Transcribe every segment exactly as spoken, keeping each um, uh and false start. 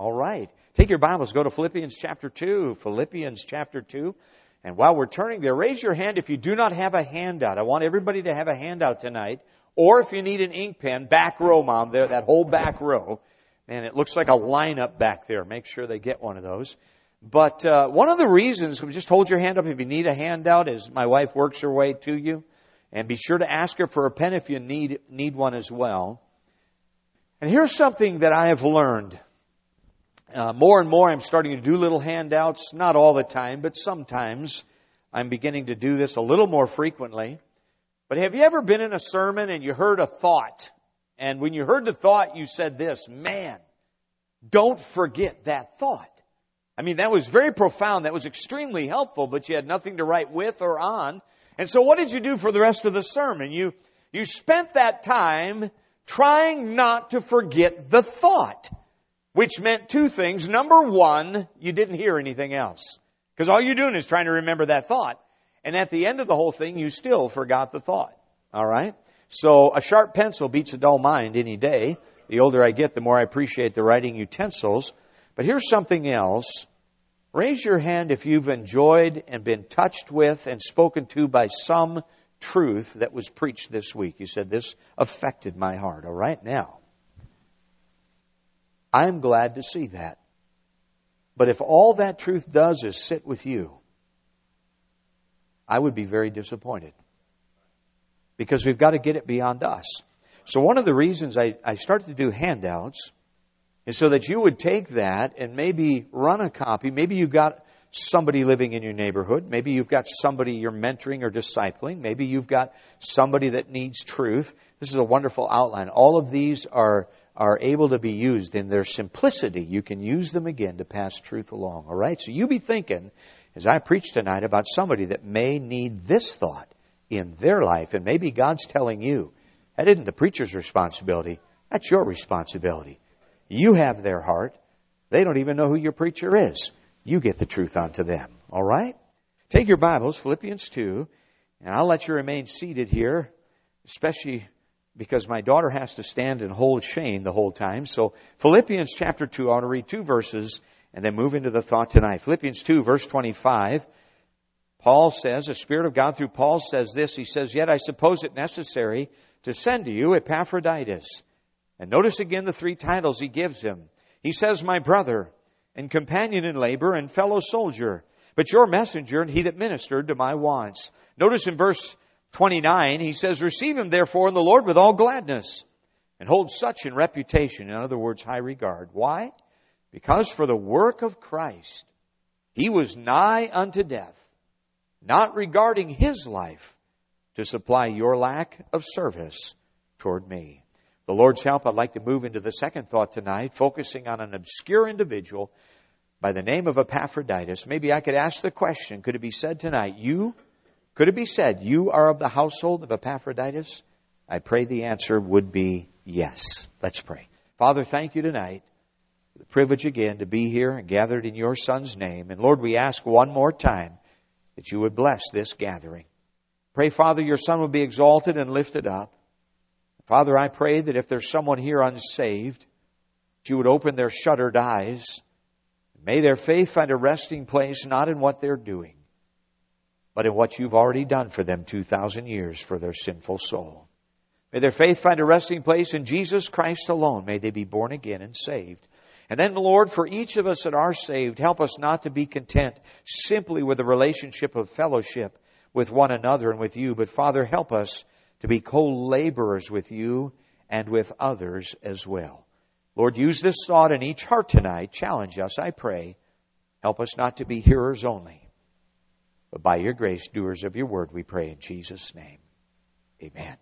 All right. Take your Bibles, go to Philippians chapter two. Philippians chapter two. And while we're turning there, raise your hand if you do not have a handout. I want everybody to have a handout tonight. Or if you need an ink pen, back row, Mom, there, that whole back row. And it looks like a lineup back there. Make sure they get one of those. But uh, one of the reasons, just hold your hand up if you need a handout, as my wife works her way to you. And be sure to ask her for a pen if you need need one as well. And here's something that I have learned. Uh, more and more I'm starting to do little handouts, not all the time, but sometimes I'm beginning to do this a little more frequently. But have you ever been in a sermon and you heard a thought? And when you heard the thought, you said this, man, don't forget that thought. I mean, that was very profound. That was extremely helpful, but you had nothing to write with or on. And so what did you do for the rest of the sermon? You, you spent that time trying not to forget the thought. Which meant two things. Number one, you didn't hear anything else. Because all you're doing is trying to remember that thought. And at the end of the whole thing, you still forgot the thought. All right? So a sharp pencil beats a dull mind any day. The older I get, the more I appreciate the writing utensils. But here's something else. Raise your hand if you've enjoyed and been touched with and spoken to by some truth that was preached this week. You said, this affected my heart. All right? Now, I'm glad to see that. But if all that truth does is sit with you, I would be very disappointed. Because we've got to get it beyond us. So one of the reasons I, I started to do handouts is so that you would take that and maybe run a copy. Maybe you've got somebody living in your neighborhood. Maybe you've got somebody you're mentoring or discipling. Maybe you've got somebody that needs truth. This is a wonderful outline. All of these are are able to be used in their simplicity. You can use them again to pass truth along. All right? So you be thinking, as I preach tonight, about somebody that may need this thought in their life. And maybe God's telling you, that isn't the preacher's responsibility. That's your responsibility. You have their heart. They don't even know who your preacher is. You get the truth onto them. All right? Take your Bibles, Philippians two, and I'll let you remain seated here, especially because my daughter has to stand and hold Shane the whole time. So Philippians chapter two, I want to read two verses and then move into the thought tonight. Philippians two, verse twenty-five. Paul says, the Spirit of God through Paul says this. He says, yet I suppose it necessary to send to you Epaphroditus. And notice again the three titles he gives him. He says, my brother and companion in labor and fellow soldier, but your messenger and he that ministered to my wants. Notice in verse twenty-nine, he says, receive him therefore in the Lord with all gladness, and hold such in reputation, in other words, high regard. Why? Because for the work of Christ, he was nigh unto death, not regarding his life, to supply your lack of service toward me. The Lord's help, I'd like to move into the second thought tonight, focusing on an obscure individual by the name of Epaphroditus. Maybe I could ask the question, could it be said tonight, you Could it be said, you are of the household of Epaphroditus? I pray the answer would be yes. Let's pray. Father, thank you tonight for the privilege again to be here and gathered in your Son's name. And Lord, we ask one more time that you would bless this gathering. Pray, Father, your Son would be exalted and lifted up. Father, I pray that if there's someone here unsaved, that you would open their shuttered eyes. May their faith find a resting place not in what they're doing, but in what you've already done for them two thousand years for their sinful soul. May their faith find a resting place in Jesus Christ alone. May they be born again and saved. And then, Lord, for each of us that are saved, help us not to be content simply with a relationship of fellowship with one another and with you, but Father, help us to be co-laborers with you and with others as well. Lord, use this thought in each heart tonight. Challenge us, I pray. Help us not to be hearers only, but by your grace, doers of your word, we pray in Jesus' name. Amen.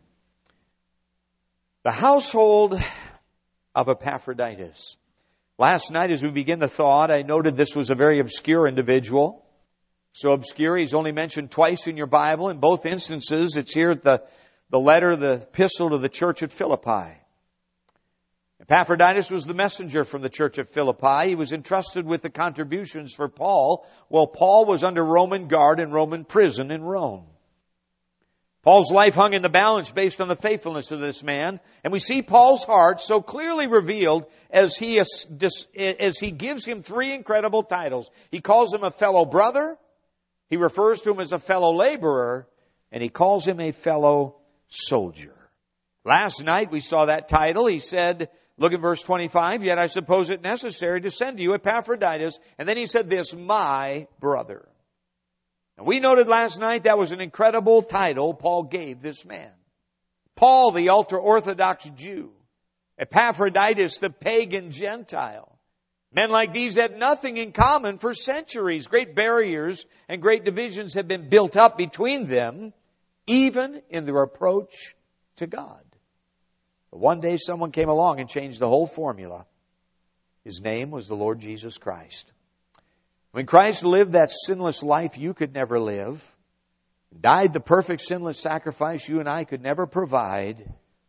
The household of Epaphroditus. Last night as we begin the thought, I noted this was a very obscure individual. So obscure, he's only mentioned twice in your Bible. In both instances, it's here at the, the letter, the epistle to the church at Philippi. Epaphroditus was the messenger from the church at Philippi. He was entrusted with the contributions for Paul, while Paul was under Roman guard in Roman prison in Rome. Paul's life hung in the balance based on the faithfulness of this man. And we see Paul's heart so clearly revealed as he, as he gives him three incredible titles. He calls him a fellow brother, he refers to him as a fellow laborer, and he calls him a fellow soldier. Last night we saw that title. He said, look at verse twenty-five, yet I suppose it necessary to send to you Epaphroditus. And then he said this, my brother. And we noted last night that was an incredible title Paul gave this man. Paul, the ultra-Orthodox Jew. Epaphroditus, the pagan Gentile. Men like these had nothing in common for centuries. Great barriers and great divisions have been built up between them, even in their approach to God. But one day someone came along and changed the whole formula. His name was the Lord Jesus Christ. When Christ lived that sinless life you could never live, died the perfect sinless sacrifice you and I could never provide,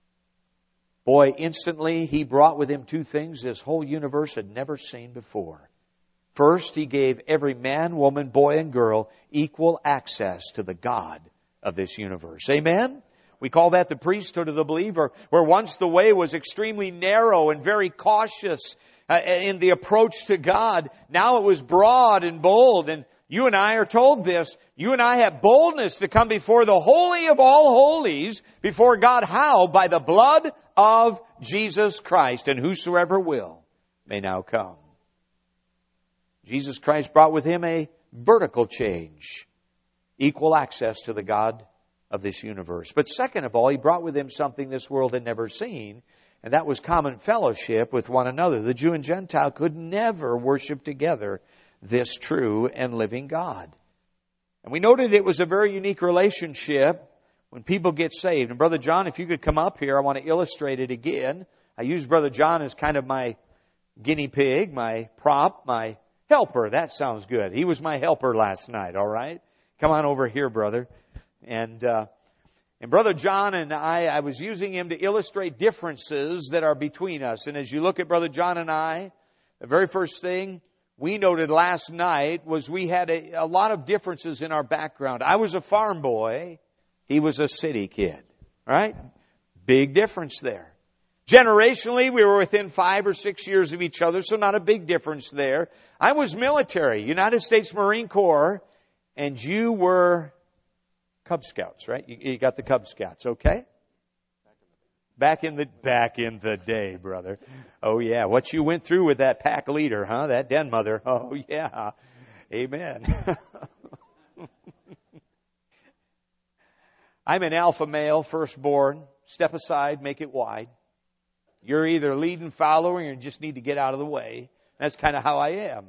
boy, instantly He brought with Him two things this whole universe had never seen before. First, He gave every man, woman, boy, and girl equal access to the God of this universe. Amen? We call that the priesthood of the believer, where once the way was extremely narrow and very cautious uh, in the approach to God. Now it was broad and bold, and you and I are told this. You and I have boldness to come before the Holy of all holies, before God. How? By the blood of Jesus Christ, and whosoever will may now come. Jesus Christ brought with Him a vertical change, equal access to the God of this universe. But second of all, He brought with Him something this world had never seen, and that was common fellowship with one another. The Jew and Gentile could never worship together this true and living God. And we noted it was a very unique relationship when people get saved. And Brother John, if you could come up here, I want to illustrate it again. I use Brother John as kind of my guinea pig, my prop, my helper. That sounds good. He was my helper last night, all right? Come on over here, brother. And uh, and Brother John and I, I was using him to illustrate differences that are between us. And as you look at Brother John and I, the very first thing we noted last night was we had a, a lot of differences in our background. I was a farm boy. He was a city kid. Right? Big difference there. Generationally, we were within five or six years of each other, so not a big difference there. I was military, United States Marine Corps, and you were Cub Scouts, right? You, you got the Cub Scouts, okay? Back in the back in the day, brother. Oh yeah, what you went through with that pack leader, huh? That den mother. Oh yeah, amen. I'm an alpha male, firstborn. Step aside, make it wide. You're either leading, following, or just need to get out of the way. That's kind of how I am.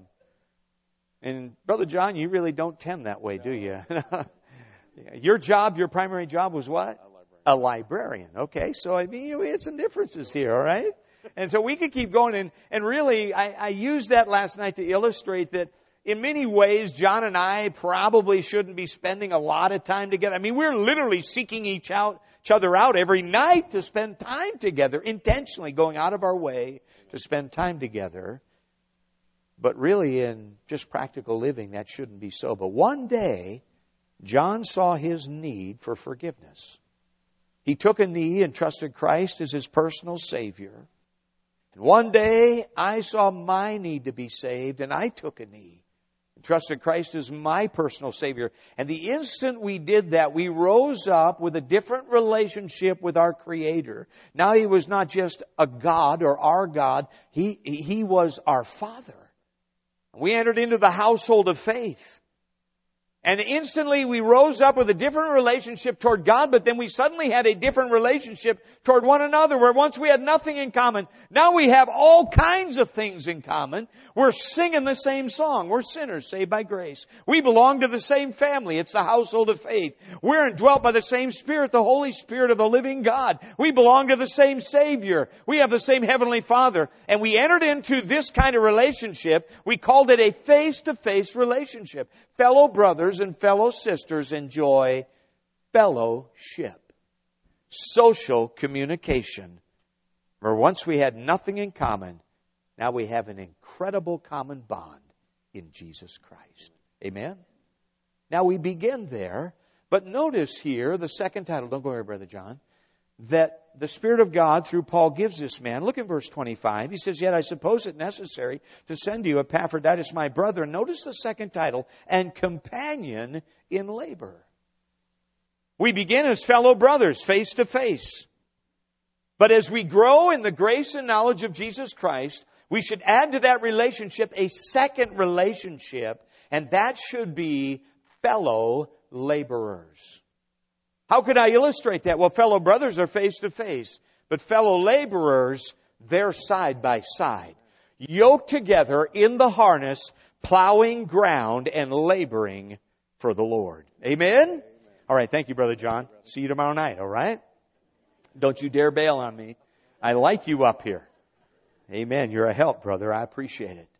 And Brother John, you really don't tend that way, do you? Your job, your primary job was what? A librarian. A librarian. Okay, so I mean, we had some differences here, all right? And so we could keep going. And, and really, I, I used that last night to illustrate that in many ways, John and I probably shouldn't be spending a lot of time together. I mean, we're literally seeking each out, each other out every night to spend time together, intentionally going out of our way to spend time together. But really, in just practical living, that shouldn't be so. But one day, John saw his need for forgiveness. He took a knee and trusted Christ as his personal Savior. And one day, I saw my need to be saved, and I took a knee and trusted Christ as my personal Savior. And the instant we did that, we rose up with a different relationship with our Creator. Now He was not just a God or our God. He, he was our Father. We entered into the household of faith. And instantly we rose up with a different relationship toward God, but then we suddenly had a different relationship toward one another, where once we had nothing in common, now we have all kinds of things in common. We're singing the same song. We're sinners saved by grace. We belong to the same family. It's the household of faith. We're indwelt by the same Spirit, the Holy Spirit of the living God. We belong to the same Savior. We have the same Heavenly Father. And we entered into this kind of relationship. We called it a face-to-face relationship. Fellow brothers and fellow sisters enjoy fellowship, social communication. Where once we had nothing in common, now we have an incredible common bond in Jesus Christ. Amen? Now we begin there, But notice here, the second title, don't go here, Brother John, that the Spirit of God, through Paul, gives this man. Look at verse twenty-five. He says, yet I suppose it necessary to send you Epaphroditus, my brother. And notice the second title, and companion in labor. We begin as fellow brothers, face to face. But as we grow in the grace and knowledge of Jesus Christ, we should add to that relationship a second relationship, and that should be fellow laborers. How could I illustrate that? Well, fellow brothers are face to face, but fellow laborers, they're side by side, yoked together in the harness, plowing ground and laboring for the Lord. Amen? Amen. All right, thank you, Brother John. See you tomorrow night, all right? Don't you dare bail on me. I like you up here. Amen. You're a help, brother. I appreciate it.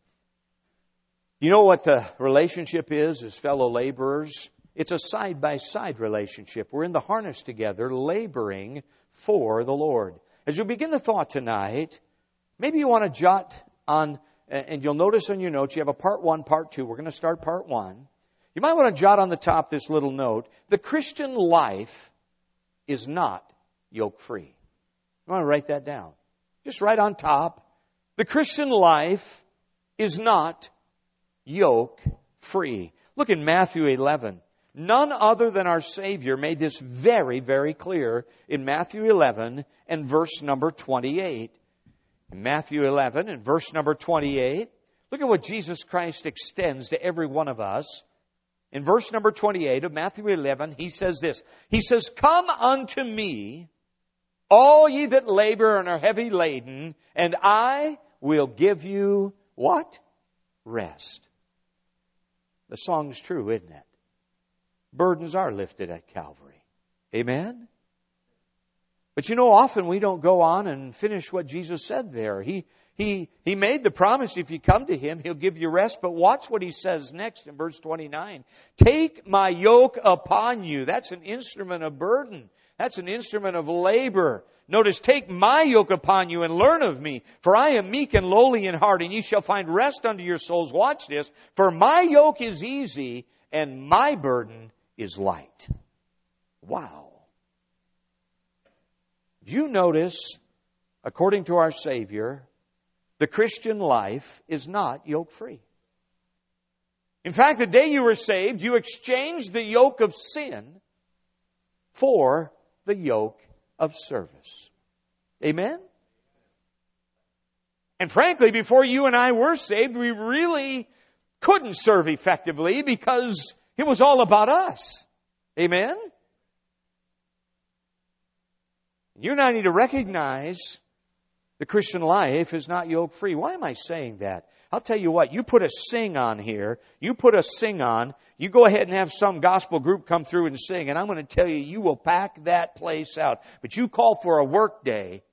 You know what the relationship is as fellow laborers? It's a side-by-side relationship. We're in the harness together, laboring for the Lord. As you begin the thought tonight, maybe you want to jot on, and you'll notice on your notes, you have a part one, part two. We're going to start part one. You might want to jot on the top this little note. The Christian life is not yoke-free. You want to write that down. Just right on top. The Christian life is not yoke-free. Look in Matthew eleven. None other than our Savior made this very, very clear in Matthew eleven and verse number twenty-eight. In Matthew eleven and verse number twenty-eight, look at what Jesus Christ extends to every one of us. In verse number twenty-eight of Matthew eleven, He says this. He says, come unto me, all ye that labor and are heavy laden, and I will give you what? Rest. The song's true, isn't it? Burdens are lifted at Calvary. Amen? But you know, often we don't go on and finish what Jesus said there. He, he, he made the promise, if you come to Him, He'll give you rest. But watch what He says next in verse twenty-nine. Take my yoke upon you. That's an instrument of burden. That's an instrument of labor. Notice, take my yoke upon you and learn of me. For I am meek and lowly in heart, and ye shall find rest unto your souls. Watch this. For my yoke is easy, and my burden is light. Wow. Do you notice, according to our Savior, the Christian life is not yoke-free. In fact, the day you were saved, you exchanged the yoke of sin for the yoke of service. Amen? And frankly, before you and I were saved, we really couldn't serve effectively because it was all about us. Amen? You and I need to recognize the Christian life is not yoke-free. Why am I saying that? I'll tell you what, you put a sing on here, you put a sing on, you go ahead and have some gospel group come through and sing, and I'm going to tell you, you will pack that place out. But you call for a work day,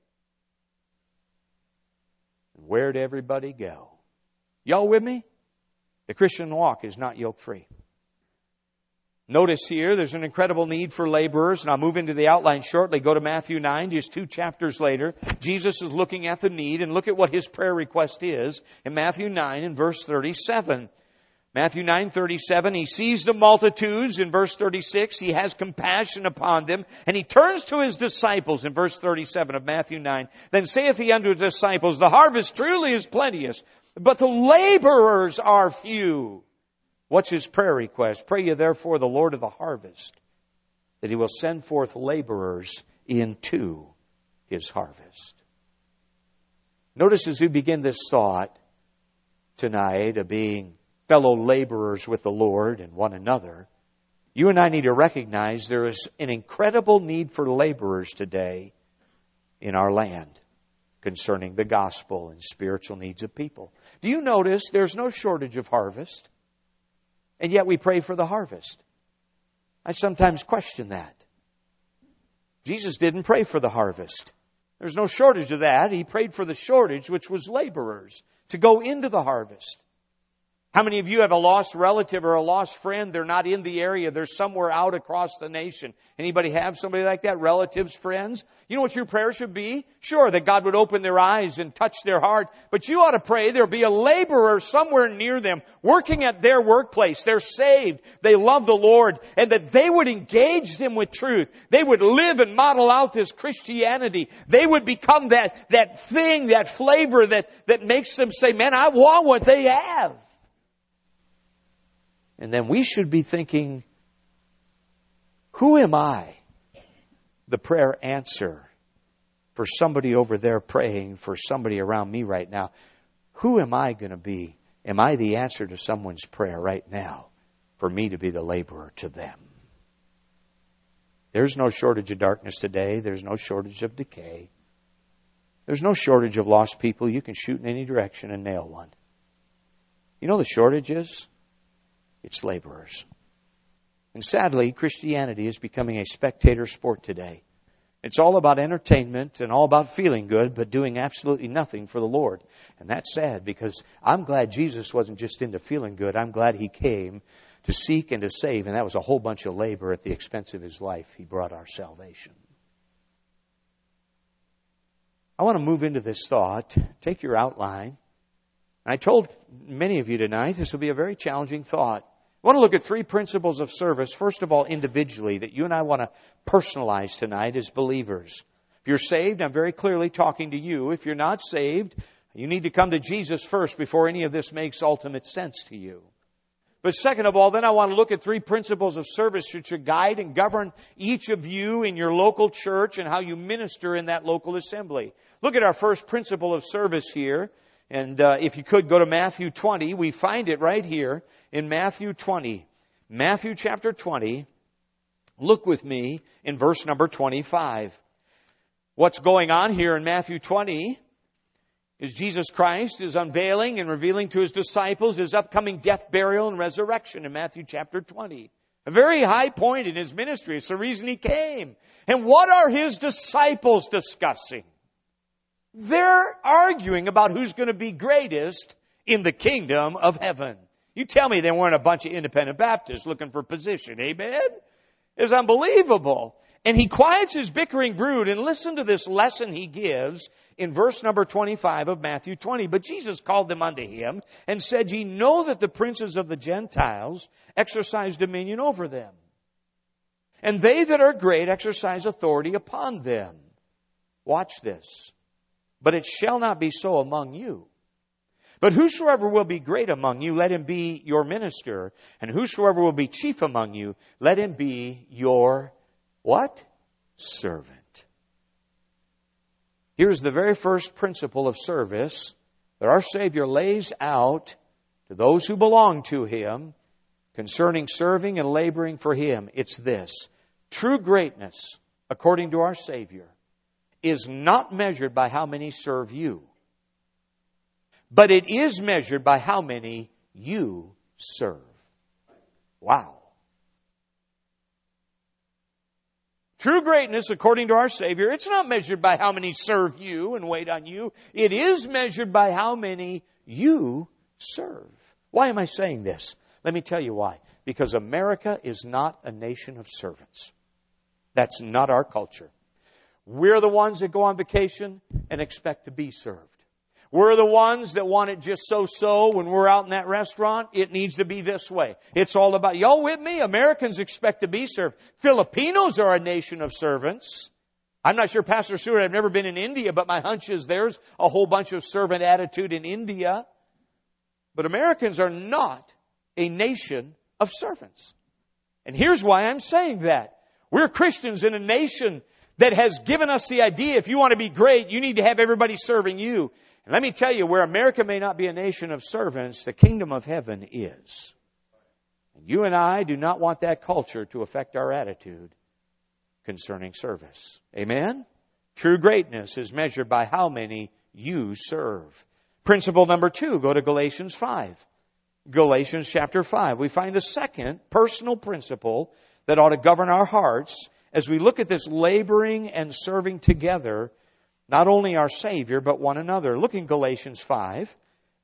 where'd everybody go? Y'all with me? The Christian walk is not yoke-free. Notice here, there's an incredible need for laborers, and I'll move into the outline shortly. Go to Matthew nine, just two chapters later. Jesus is looking at the need, and look at what His prayer request is in Matthew nine and verse thirty-seven. Matthew nine thirty-seven, He sees the multitudes. In verse thirty-six, He has compassion upon them, and He turns to His disciples in verse thirty-seven of Matthew nine. Then saith He unto His disciples, the harvest truly is plenteous, but the laborers are few. What's His prayer request? Pray ye therefore the Lord of the harvest, that He will send forth laborers into His harvest. Notice as we begin this thought tonight of being fellow laborers with the Lord and one another, you and I need to recognize there is an incredible need for laborers today in our land concerning the gospel and spiritual needs of people. Do you notice there's no shortage of harvest? And yet we pray for the harvest. I sometimes question that. Jesus didn't pray for the harvest. There's no shortage of that. He prayed for the shortage, which was laborers, to go into the harvest. How many of you have a lost relative or a lost friend? They're not in the area. They're somewhere out across the nation. Anybody have somebody like that? Relatives, friends? You know what your prayer should be? Sure, that God would open their eyes and touch their heart. But you ought to pray there'll be a laborer somewhere near them working at their workplace. They're saved. They love the Lord. And that they would engage them with truth. They would live and model out this Christianity. They would become that, that thing, that flavor that, that makes them say, man, I want what they have. And then we should be thinking, who am I? The prayer answer for somebody over there praying for somebody around me right now. Who am I going to be? Am I the answer to someone's prayer right now for me to be the laborer to them? There's no shortage of darkness today. There's no shortage of decay. There's no shortage of lost people. You can shoot in any direction and nail one. You know the shortage is? It's laborers. And sadly, Christianity is becoming a spectator sport today. It's all about entertainment and all about feeling good, but doing absolutely nothing for the Lord. And that's sad, because I'm glad Jesus wasn't just into feeling good. I'm glad He came to seek and to save, and that was a whole bunch of labor at the expense of His life. He brought our salvation. I want to move into this thought. Take your outline. I told many of you tonight this will be a very challenging thought. I want to look at three principles of service. First of all, individually, that you and I want to personalize tonight as believers. If you're saved, I'm very clearly talking to you. If you're not saved, you need to come to Jesus first before any of this makes ultimate sense to you. But second of all, then I want to look at three principles of service that should guide and govern each of you in your local church and how you minister in that local assembly. Look at our first principle of service here. And uh, if you could go to Matthew twenty, we find it right here in Matthew twenty. Matthew chapter twenty. Look with me in verse number twenty-five. What's going on here in Matthew twenty is Jesus Christ is unveiling and revealing to His disciples His upcoming death, burial, and resurrection in Matthew chapter twenty. A very high point in His ministry. It's the reason He came. And what are His disciples discussing? They're arguing about who's going to be greatest in the kingdom of heaven. You tell me they weren't a bunch of independent Baptists looking for position. Amen? It's unbelievable. And He quiets His bickering brood, and listen to this lesson He gives in verse number twenty-five of Matthew twenty. But Jesus called them unto Him and said, Ye know that the princes of the Gentiles exercise dominion over them, and they that are great exercise authority upon them. Watch this. But it shall not be so among you. But whosoever will be great among you, let him be your minister. And whosoever will be chief among you, let him be your what? Servant. Here's the very first principle of service that our Savior lays out to those who belong to Him concerning serving and laboring for Him. It's this. True greatness, according to our Savior, is not measured by how many serve you, but it is measured by how many you serve. Wow. True greatness, according to our Savior, it's not measured by how many serve you and wait on you. It is measured by how many you serve. Why am I saying this? Let me tell you why. Because America is not a nation of servants. That's not our culture. We're the ones that go on vacation and expect to be served. We're the ones that want it just so-so when we're out in that restaurant. It needs to be this way. It's all about, y'all with me? Americans expect to be served. Filipinos are a nation of servants. I'm not sure, Pastor Stewart, I've never been in India, but my hunch is there's a whole bunch of servant attitude in India. But Americans are not a nation of servants. And here's why I'm saying that. We're Christians in a nation that has given us the idea, if you want to be great, you need to have everybody serving you. And let me tell you, where America may not be a nation of servants, the kingdom of heaven is. And you and I do not want that culture to affect our attitude concerning service. Amen? True greatness is measured by how many you serve. Principle number two, go to Galatians five. Galatians chapter five. We find the second personal principle that ought to govern our hearts as we look at this laboring and serving together, not only our Savior, but one another. Look in Galatians five.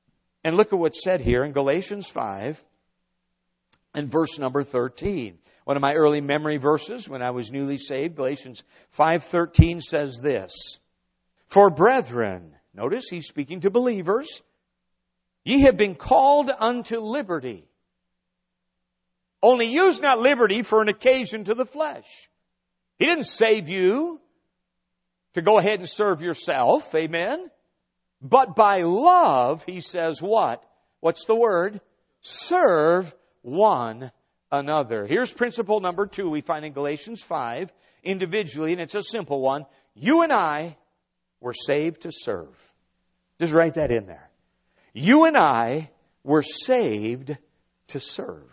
And look at what's said here in Galatians five and verse number thirteen. One of my early memory verses when I was newly saved, Galatians five thirteen says this. For brethren, notice he's speaking to believers, ye have been called unto liberty. Only use not liberty for an occasion to the flesh. He didn't save you to go ahead and serve yourself. Amen. But by love, he says what? What's the word? Serve one another. Here's principle number two we find in Galatians five individually, and it's a simple one. You and I were saved to serve. Just write that in there. You and I were saved to serve.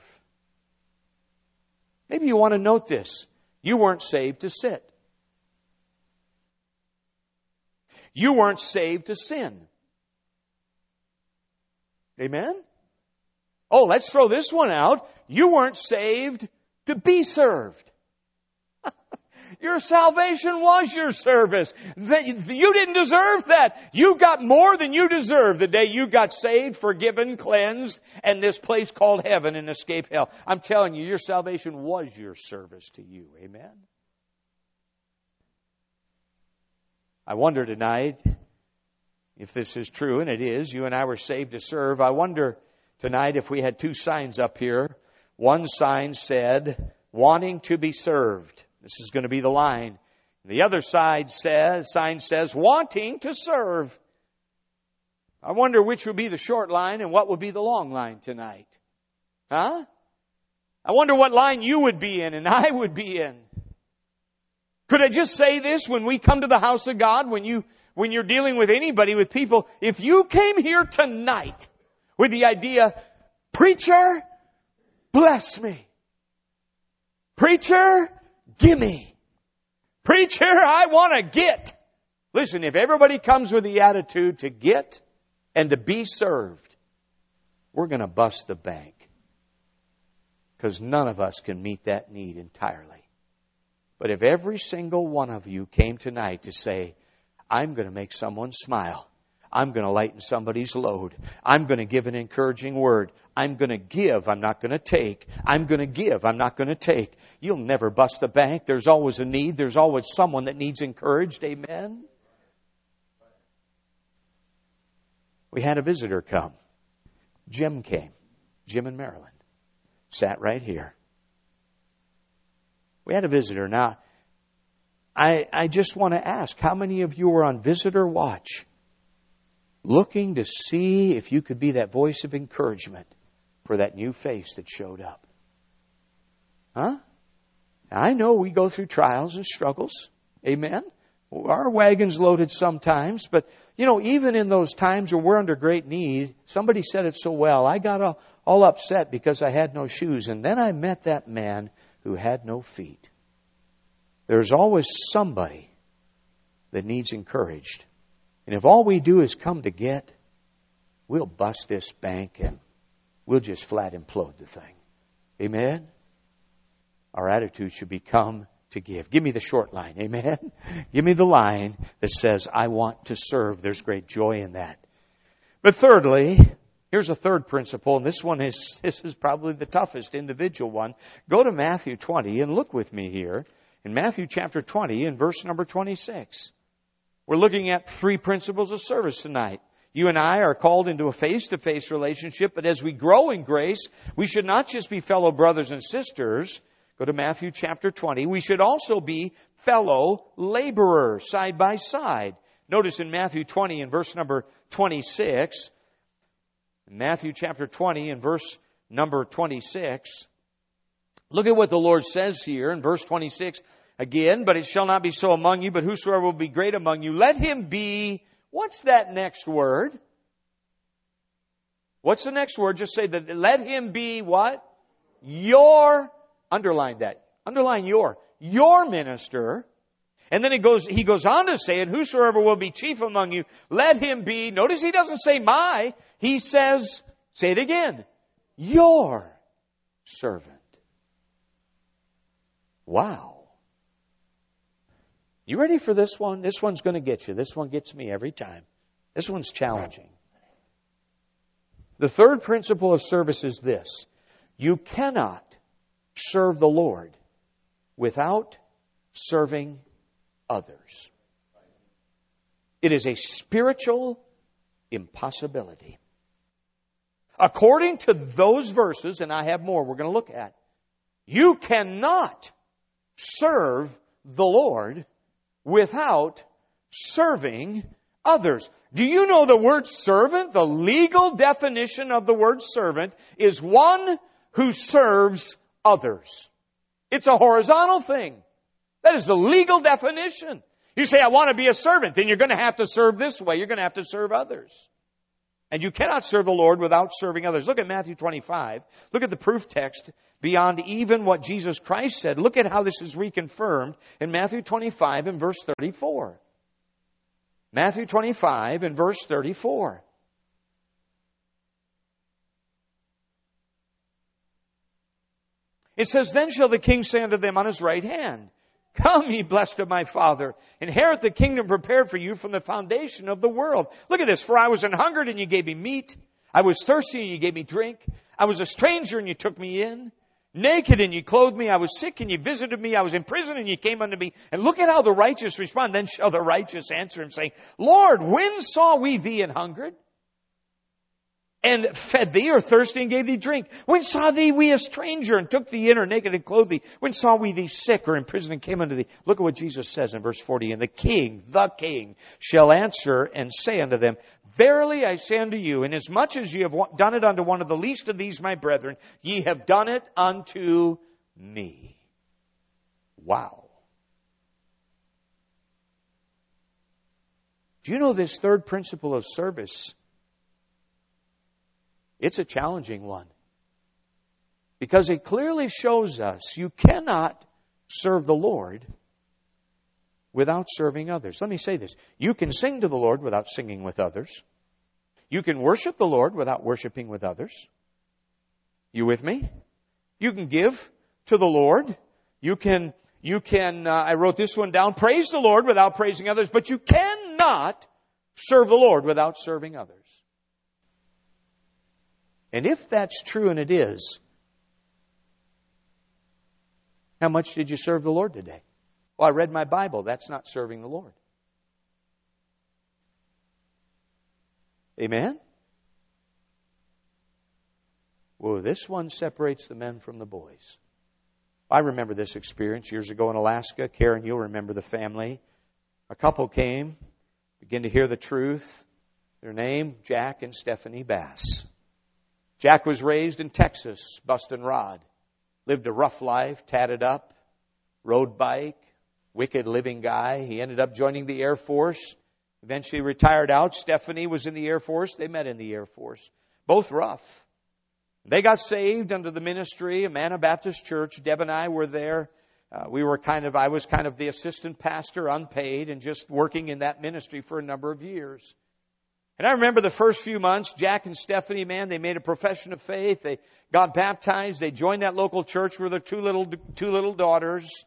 Maybe you want to note this. You weren't saved to sit. You weren't saved to sin. Amen? Oh, let's throw this one out. You weren't saved to be served. Your salvation was your service. You didn't deserve that. You got more than you deserved the day you got saved, forgiven, cleansed, and this place called heaven and escape hell. I'm telling you, your salvation was your service to you. Amen? I wonder tonight, if this is true, and it is, you and I were saved to serve. I wonder tonight if we had two signs up here. One sign said, wanting to be served. This is going to be the line. The other side says, sign says, wanting to serve. I wonder which would be the short line and what would be the long line tonight. Huh? I wonder what line you would be in and I would be in. Could I just say this when we come to the house of God, when you, when you're dealing with anybody, with people, if you came here tonight with the idea, preacher, bless me. Preacher, gimme. Preacher, I want to get. Listen, if everybody comes with the attitude to get and to be served, we're going to bust the bank. Because none of us can meet that need entirely. But if every single one of you came tonight to say, I'm going to make someone smile. I'm going to lighten somebody's load. I'm going to give an encouraging word. I'm going to give. I'm not going to take. I'm going to give. I'm not going to take. You'll never bust the bank. There's always a need. There's always someone that needs encouraged. Amen? We had a visitor come. Jim came. Jim in Maryland. Sat right here. We had a visitor. Now, I, I just want to ask, how many of you are on visitor watch? Looking to see if you could be that voice of encouragement for that new face that showed up. Huh? Now, I know we go through trials and struggles. Amen? Our wagon's loaded sometimes, but, you know, even in those times where we're under great need, somebody said it so well, I got all, all upset because I had no shoes, and then I met that man who had no feet. There's always somebody that needs encouraged. And if all we do is come to get, we'll bust this bank and we'll just flat implode the thing. Amen? Our attitude should become to give. Give me the short line. Amen? Give me the line that says, I want to serve. There's great joy in that. But thirdly, here's a third principle, and this one is, this is probably the toughest individual one. Go to Matthew twenty and look with me here. In Matthew chapter twenty and verse number twenty-six. We're looking at three principles of service tonight. You and I are called into a face-to-face relationship, but as we grow in grace, we should not just be fellow brothers and sisters. Go to Matthew chapter twenty. We should also be fellow laborers side by side. Notice in Matthew twenty and verse number twenty-six, Matthew chapter twenty and verse number twenty-six, look at what the Lord says here in verse twenty-six. Again, but it shall not be so among you, but whosoever will be great among you, let him be, what's that next word? What's the next word? Just say that, let him be what? Your, underline that, underline your, your minister. And then he goes, he goes on to say, and whosoever will be chief among you, let him be, notice he doesn't say my, he says, say it again, your servant. Wow. You ready for this one? This one's going to get you. This one gets me every time. This one's challenging. The third principle of service is this. You cannot serve the Lord without serving others. It is a spiritual impossibility. According to those verses, and I have more we're going to look at, you cannot serve the Lord without serving others. Do you know the word servant? The legal definition of the word servant is one who serves others. It's a horizontal thing. That is the legal definition. You say, I want to be a servant, then you're going to have to serve this way. You're going to have to serve others. And you cannot serve the Lord without serving others. Look at Matthew twenty-five. Look at the proof text beyond even what Jesus Christ said. Look at how this is reconfirmed in Matthew twenty-five and verse thirty-four. Matthew twenty-five and verse thirty-four. It says, Then shall the king say unto them on his right hand, Come, ye blessed of my Father, inherit the kingdom prepared for you from the foundation of the world. Look at this. For I was an hungered, and you gave me meat. I was thirsty, and you gave me drink. I was a stranger, and you took me in. Naked, and you clothed me. I was sick, and you visited me. I was in prison, and you came unto me. And look at how the righteous respond. Then shall the righteous answer him, saying, Lord, when saw we thee an hungered, and fed thee, or thirsty, and gave thee drink? When saw thee we a stranger, and took thee in, or naked, and clothed thee? When saw we thee sick, or in prison, and came unto thee? Look at what Jesus says in verse forty. And the king, the king, shall answer and say unto them, Verily I say unto you, inasmuch as ye have done it unto one of the least of these my brethren, ye have done it unto me. Wow. Do you know this third principle of service? It's a challenging one. Because it clearly shows us you cannot serve the Lord without serving others. Let me say this. You can sing to the Lord without singing with others. You can worship the Lord without worshiping with others. You with me? You can give to the Lord. You can, you can, uh, I wrote this one down, praise the Lord without praising others, but you cannot serve the Lord without serving others. And if that's true, and it is, how much did you serve the Lord today? Well, I read my Bible. That's not serving the Lord. Amen? Well, this one separates the men from the boys. I remember this experience years ago in Alaska. Karen, you'll remember the family. A couple came, began to hear the truth. Their name, Jack and Stephanie Bass. Jack was raised in Texas, bust and rod. Lived a rough life, tatted up, rode bike, wicked living guy. He ended up joining the Air Force, eventually retired out. Stephanie was in the Air Force. They met in the Air Force. Both rough. They got saved under the ministry of Manna Baptist Church. Deb and I were there. Uh, we were kind of, I was kind of the assistant pastor, unpaid, and just working in that ministry for a number of years. And I remember the first few months, Jack and Stephanie, man, they made a profession of faith. They got baptized. They joined that local church with their two little, two little daughters.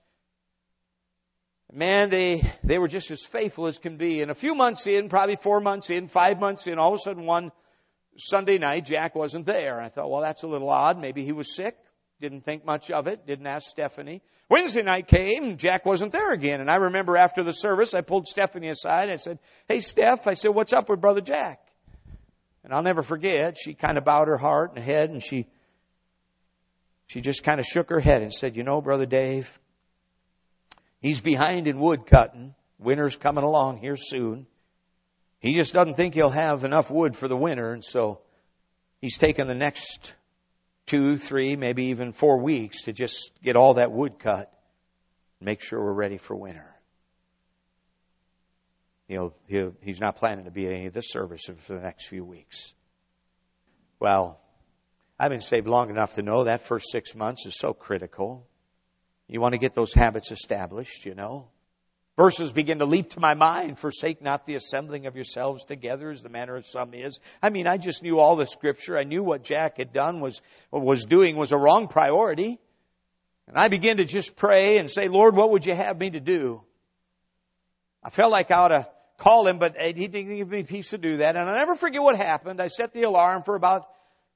Man, they, they were just as faithful as can be. And a few months in, probably four months in, five months in, all of a sudden one Sunday night, Jack wasn't there. I thought, well, that's a little odd. Maybe he was sick. Didn't think much of it. Didn't ask Stephanie. Wednesday night came, Jack wasn't there again. And I remember after the service, I pulled Stephanie aside. I said, hey, Steph, I said, what's up with Brother Jack? And I'll never forget, she kind of bowed her heart and head, and she she just kind of shook her head and said, you know, Brother Dave, he's behind in wood cutting. Winter's coming along here soon. He just doesn't think he'll have enough wood for the winter, and so he's taken the next two, three, maybe even four weeks to just get all that wood cut and make sure we're ready for winter. He'll, he'll, he's not planning to be at any of this service for the next few weeks. Well, I've been saved long enough to know that first six months is so critical. You want to get those habits established, you know. Verses begin to leap to my mind. Forsake not the assembling of yourselves together as the manner of some is. I mean, I just knew all the Scripture. I knew what Jack had done was, was doing was a wrong priority. And I began to just pray and say, Lord, what would you have me to do? I felt like I ought to call him, but he didn't give me peace to do that. And I'll never forget what happened. I set the alarm for about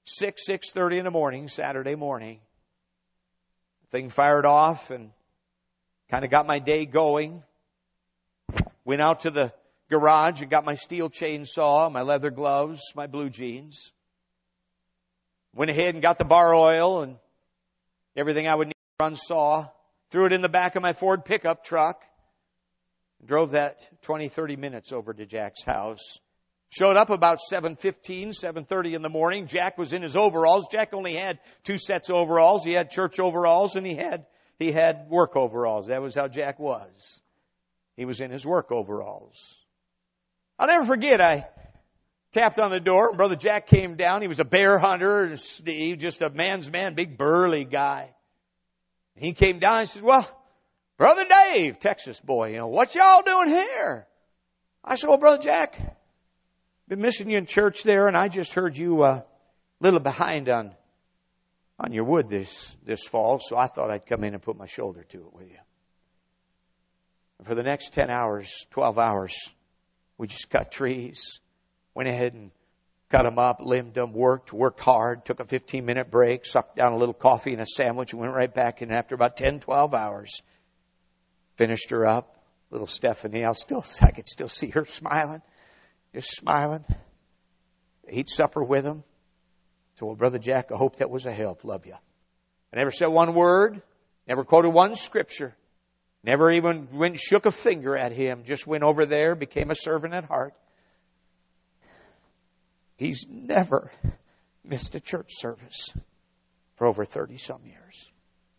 six, six thirty in the morning, Saturday morning. Thing fired off and kind of got my day going. Went out to the garage and got my steel chainsaw, my leather gloves, my blue jeans. Went ahead and got the bar oil and everything I would need to run saw. Threw it in the back of my Ford pickup truck. Drove that twenty, thirty minutes over to Jack's house. Showed up about seven fifteen, seven thirty in the morning. Jack was in his overalls. Jack only had two sets of overalls. He had church overalls and he had he had work overalls. That was how Jack was. He was in his work overalls. I'll never forget, I tapped on the door. Brother Jack came down. He was a bear hunter. He was just a man's man, big burly guy. He came down and said, well, Brother Dave, Texas boy, you know, what y'all doing here? I said, well, Brother Jack, been missing you in church there, and I just heard you uh, a little behind on on your wood this this fall, so I thought I'd come in and put my shoulder to it with you. And for the next ten hours, twelve hours, we just cut trees, went ahead and cut them up, limbed them, worked, worked hard, took a fifteen-minute break, sucked down a little coffee and a sandwich, and went right back in after about ten, twelve hours. Finished her up, little Stephanie. I'll still, I could still see her smiling. Just smiling. Eat supper with him. So, well, Brother Jack, I hope that was a help. Love you. I never said one word. Never quoted one scripture. Never even went and shook a finger at him. Just went over there, became a servant at heart. He's never missed a church service for over thirty-some years.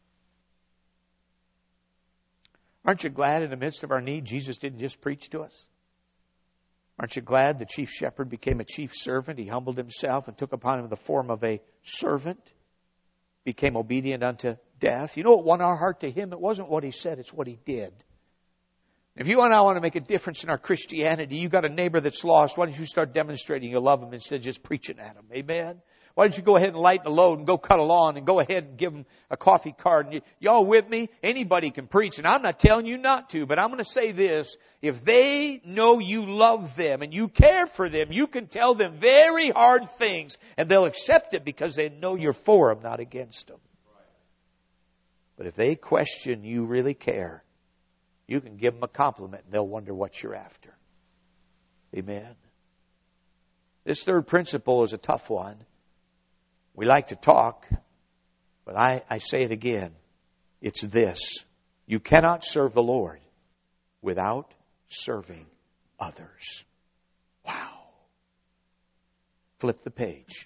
Aren't you glad in the midst of our need, Jesus didn't just preach to us? Aren't you glad the chief shepherd became a chief servant? He humbled himself and took upon him the form of a servant, became obedient unto death. You know what won our heart to him? It wasn't what he said, it's what he did. If you and I want to make a difference in our Christianity, you got a neighbor that's lost, why don't you start demonstrating you love him instead of just preaching at him? Amen? Why don't you go ahead and light the load and go cut a lawn and go ahead and give them a coffee card? And you, y'all with me? Anybody can preach, and I'm not telling you not to, but I'm going to say this. If they know you love them and you care for them, you can tell them very hard things, and they'll accept it because they know you're for them, not against them. But if they question you really care, you can give them a compliment, and they'll wonder what you're after. Amen? This third principle is a tough one. We like to talk, but I, I say it again. It's this. You cannot serve the Lord without serving others. Wow. Flip the page.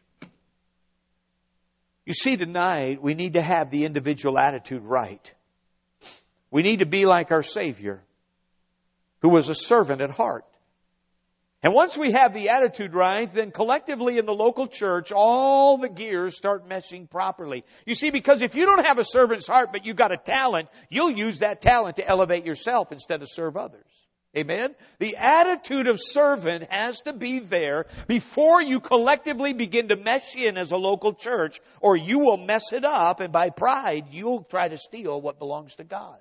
You see, tonight we need to have the individual attitude right. We need to be like our Savior, who was a servant at heart. And once we have the attitude right, then collectively in the local church, all the gears start meshing properly. You see, because if you don't have a servant's heart, but you've got a talent, you'll use that talent to elevate yourself instead of serve others. Amen? The attitude of servant has to be there before you collectively begin to mesh in as a local church, or you will mess it up, and by pride, you'll try to steal what belongs to God.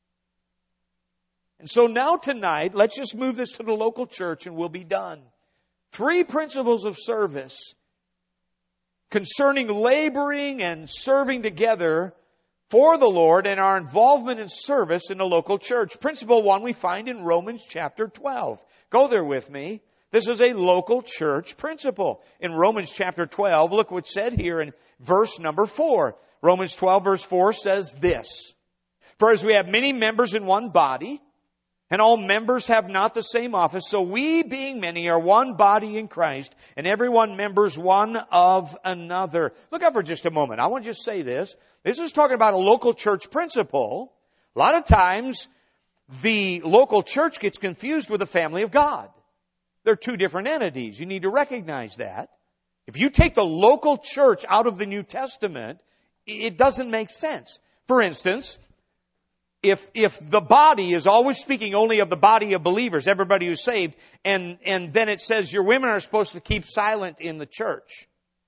And so now tonight, let's just move this to the local church and we'll be done. Three principles of service concerning laboring and serving together for the Lord and our involvement in service in the local church. Principle one we find in Romans chapter twelve. Go there with me. This is a local church principle. In Romans chapter twelve, look what's said here in verse number four. Romans twelve verse four says this. For as we have many members in one body, and all members have not the same office, so we, being many, are one body in Christ, and everyone members one of another. Look up for just a moment. I want to just say this. This is talking about a local church principle. A lot of times, the local church gets confused with the family of God. They're two different entities. You need to recognize that. If you take the local church out of the New Testament, it doesn't make sense. For instance, If if the body is always speaking only of the body of believers, everybody who's saved, and, and then it says your women are supposed to keep silent in the church,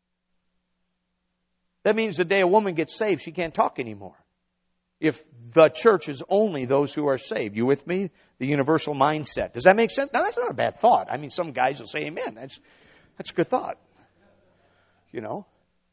that means the day a woman gets saved, she can't talk anymore. If the church is only those who are saved. You with me? The universal mindset. Does that make sense? Now, that's not a bad thought. I mean, some guys will say amen. That's, that's a good thought. You know?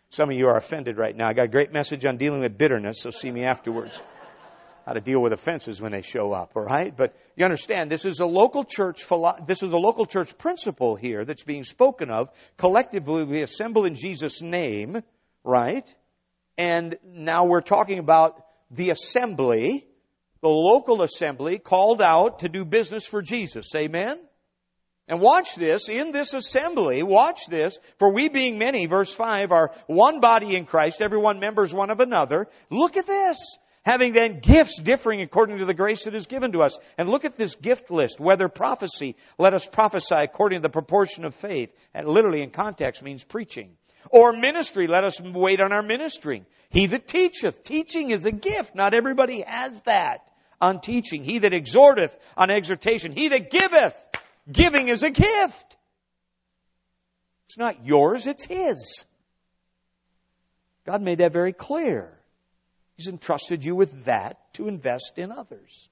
Some of you are offended right now. I got a great message on dealing with bitterness, so see me afterwards. How to deal with offenses when they show up, all right? But you understand, this is a local church philo- this is a local church principle here that's being spoken of. Collectively, we assemble in Jesus' name, right? And now we're talking about the assembly, the local assembly called out to do business for Jesus. Amen? And watch this, in this assembly, watch this, for we being many, verse five, are one body in Christ, everyone members one of another. Look at this. Having then gifts differing according to the grace that is given to us. And look at this gift list. Whether prophecy, let us prophesy according to the proportion of faith. And literally in context means preaching. Or ministry, let us wait on our ministering. He that teacheth. Teaching is a gift. Not everybody has that on teaching. He that exhorteth on exhortation. He that giveth. Giving is a gift. It's not yours, it's His. God made that very clear. He's entrusted you with that to invest in others.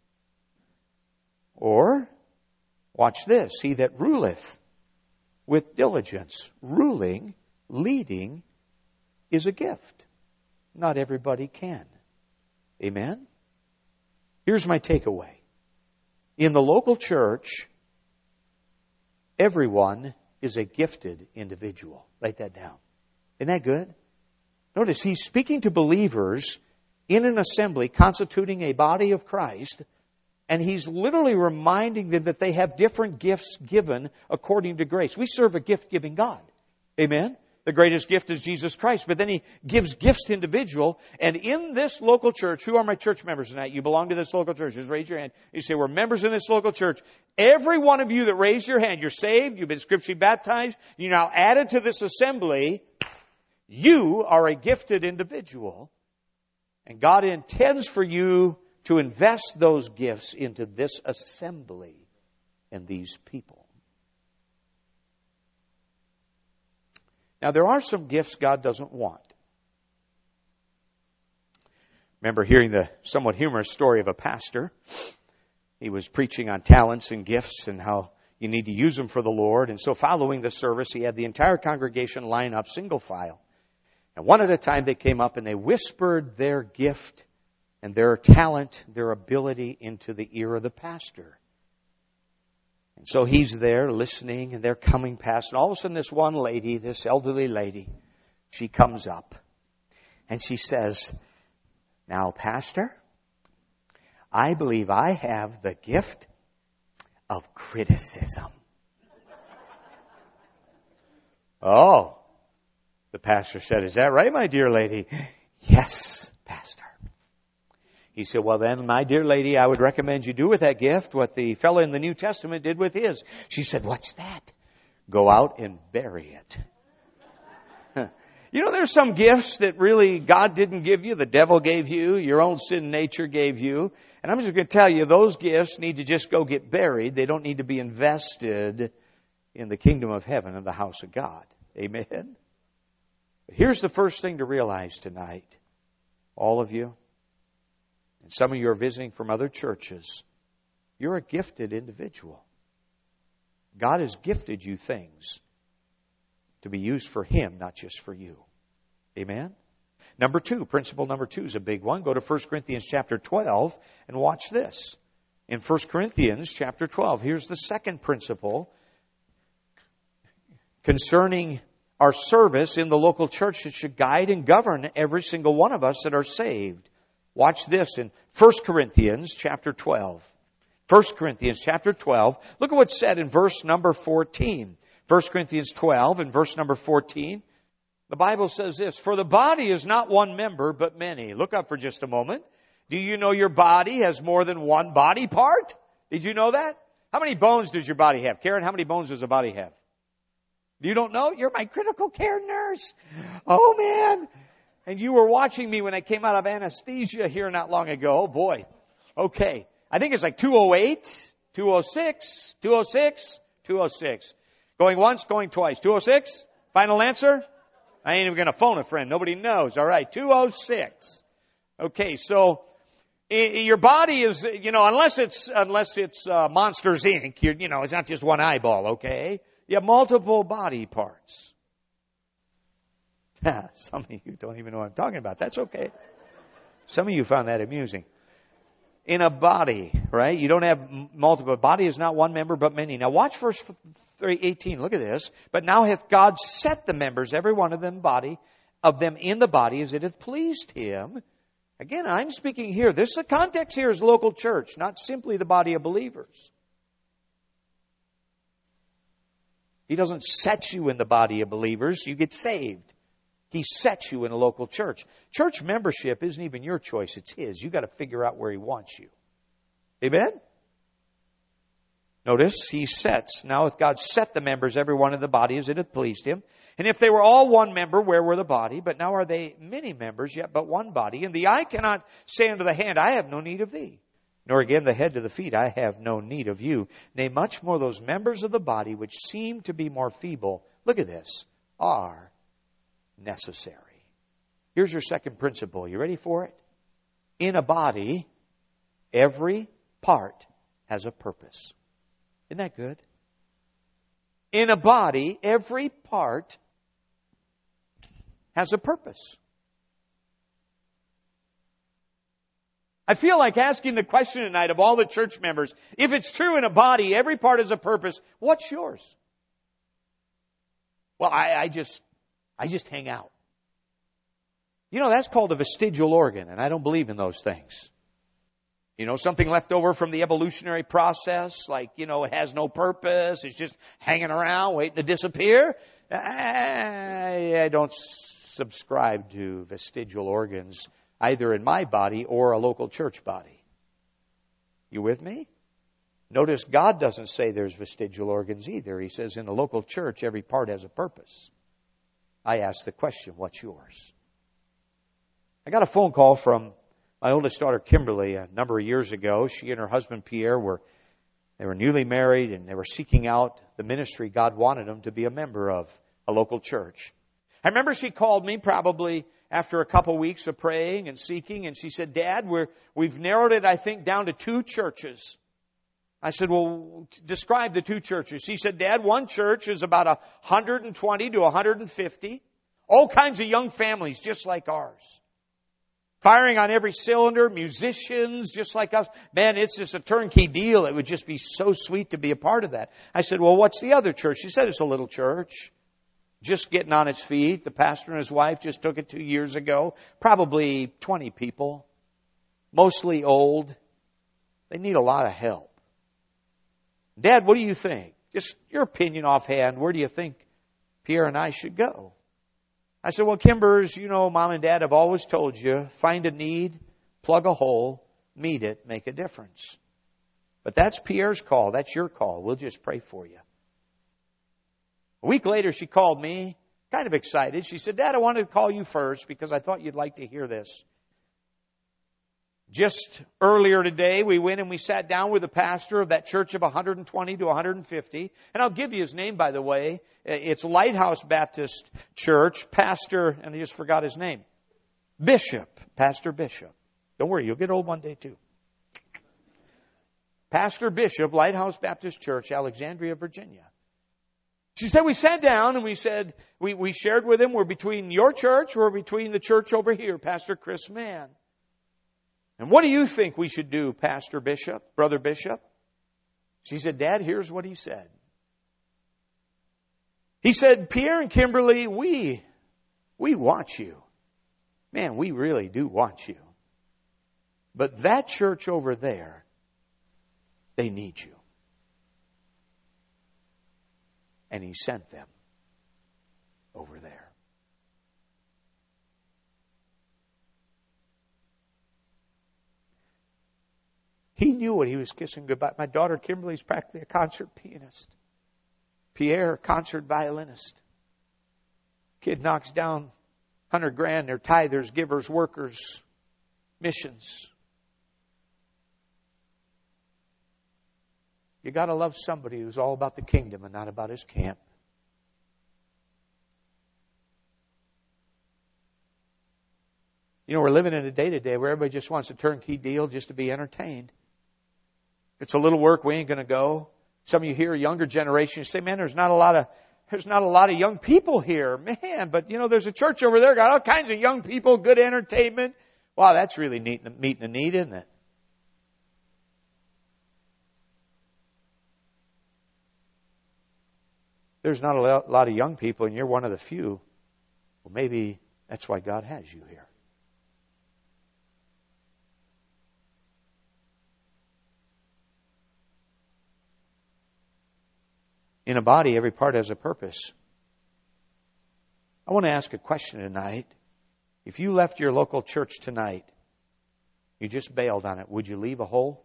Or, watch this, he that ruleth with diligence. Ruling, leading, is a gift. Not everybody can. Amen? Here's my takeaway. In the local church, everyone is a gifted individual. Write that down. Isn't that good? Notice, he's speaking to believers in an assembly constituting a body of Christ, and he's literally reminding them that they have different gifts given according to grace. We serve a gift-giving God. Amen? The greatest gift is Jesus Christ, but then He gives gifts to individual, and in this local church, who are my church members tonight? You belong to this local church. Just raise your hand. You say, we're members in this local church. Every one of you that raised your hand, you're saved, you've been scripturally baptized, you're now added to this assembly. You are a gifted individual. And God intends for you to invest those gifts into this assembly and these people. Now, there are some gifts God doesn't want. Remember hearing the somewhat humorous story of a pastor. He was preaching on talents and gifts and how you need to use them for the Lord. And so following the service, he had the entire congregation line up single file. And one at a time they came up and they whispered their gift and their talent, their ability into the ear of the pastor. And so he's there listening and they're coming past. And all of a sudden this one lady, this elderly lady, she comes up and she says, now, Pastor, I believe I have the gift of criticism. Oh. The pastor said, is that right, my dear lady? Yes, Pastor. He said, well then, my dear lady, I would recommend you do with that gift what the fellow in the New Testament did with his. She said, what's that? Go out and bury it. You know, there's some gifts that really God didn't give you. The devil gave you. Your own sin nature gave you. And I'm just going to tell you, those gifts need to just go get buried. They don't need to be invested in the kingdom of heaven and the house of God. Amen? But here's the first thing to realize tonight. All of you, and some of you are visiting from other churches, you're a gifted individual. God has gifted you things to be used for Him, not just for you. Amen? Number two, principle number two is a big one. Go to First Corinthians chapter twelve and watch this. In First Corinthians chapter twelve, here's the second principle concerning our service in the local church that should guide and govern every single one of us that are saved. Watch this in First Corinthians chapter twelve. First Corinthians chapter twelve. Look at what's said in verse number fourteen. First Corinthians twelve and verse number fourteen. The Bible says this, for the body is not one member, but many. Look up for just a moment. Do you know your body has more than one body part? Did you know that? How many bones does your body have? Karen, how many bones does a body have? You don't know? You're my critical care nurse. Oh, man. And you were watching me when I came out of anesthesia here not long ago. Oh, boy. Okay. I think it's like two oh eight, two oh six, two oh six, two oh six. Going once, going twice. two oh six? Final answer? I ain't even going to phone a friend. Nobody knows. All right. two oh six. Okay. So your body is, you know, unless it's, unless it's uh, Monsters, Incorporated, you're, you know, it's not just one eyeball. Okay. You have multiple body parts. Some of you don't even know what I'm talking about. That's okay. Some of you found that amusing. In a body, right? You don't have multiple. Body is not one member, but many. Now watch verse eighteen. Look at this. But now hath God set the members, every one of them body, of them in the body, as it hath pleased Him. Again, I'm speaking here. This the context here is local church, not simply the body of believers. He doesn't set you in the body of believers. You get saved. He sets you in a local church. Church membership isn't even your choice. It's His. You've got to figure out where He wants you. Amen? Notice, He sets. Now hath God set the members, every one of the body, as it hath pleased Him. And if they were all one member, where were the body? But now are they many members, yet but one body. And the eye cannot say unto the hand, I have no need of thee. Nor again the head to the feet, I have no need of you. Nay, much more those members of the body which seem to be more feeble, look at this, are necessary. Here's your second principle. You ready for it? In a body, every part has a purpose. Isn't that good? In a body, every part has a purpose. I feel like asking the question tonight of all the church members, if it's true in a body, every part has a purpose, what's yours? Well, I, I just, I just hang out. You know, that's called a vestigial organ, and I don't believe in those things. You know, something left over from the evolutionary process, like, you know, it has no purpose, it's just hanging around, waiting to disappear. I, I don't subscribe to vestigial organs, either in my body or a local church body. You with me? Notice God doesn't say there's vestigial organs either. He says in a local church, every part has a purpose. I ask the question, what's yours? I got a phone call from my oldest daughter, Kimberly, a number of years ago. She and her husband, Pierre, were they were newly married, and they were seeking out the ministry God wanted them to be a member of, a local church. I remember she called me probably after a couple weeks of praying and seeking, and she said, Dad, we're, we've narrowed it, I think, down to two churches. I said, well, describe the two churches. She said, Dad, one church is about one hundred twenty to one hundred fifty. All kinds of young families just like ours. Firing on every cylinder, musicians just like us. Man, it's just a turnkey deal. It would just be so sweet to be a part of that. I said, well, what's the other church? She said, it's a little church. Just getting on its feet. The pastor and his wife just took it two years ago. Probably twenty people. Mostly old. They need a lot of help. Dad, what do you think? Just your opinion offhand. Where do you think Pierre and I should go? I said, well, Kimbers, you know, Mom and Dad have always told you, find a need, plug a hole, meet it, make a difference. But that's Pierre's call. That's your call. We'll just pray for you. A week later, she called me, kind of excited. She said, Dad, I wanted to call you first because I thought you'd like to hear this. Just earlier today, we went and we sat down with the pastor of that church of one hundred twenty to one hundred fifty. And I'll give you his name, by the way. It's Lighthouse Baptist Church. Pastor, and I just forgot his name. Bishop. Pastor Bishop. Don't worry, you'll get old one day too. Pastor Bishop, Lighthouse Baptist Church, Alexandria, Virginia. She said, we sat down and we said, we, we shared with him, we're between your church, we're between the church over here, Pastor Chris Mann. And what do you think we should do, Pastor Bishop, Brother Bishop? She said, Dad, here's what he said. He said, Pierre and Kimberly, we, we want you. Man, we really do want you. But that church over there, they need you. And he sent them over there. He knew what he was kissing goodbye. My daughter Kimberly's practically a concert pianist. Pierre, a concert violinist. Kid knocks down one hundred grand. They're tithers, givers, workers, missions. You got to love somebody who's all about the kingdom and not about his camp. You know, we're living in a day today where everybody just wants a turnkey deal just to be entertained. If it's a little work, we ain't going to go. Some of you here, younger generation, you say, man, there's not a lot of there's not a lot of young people here. Man, but you know, there's a church over there, got all kinds of young people, good entertainment. Wow, that's really neat, meeting a need, isn't it? There's not a lot of young people and you're one of the few. Well, maybe that's why God has you here. In a body, every part has a purpose. I want to ask a question tonight. If you left your local church tonight, you just bailed on it, would you leave a hole?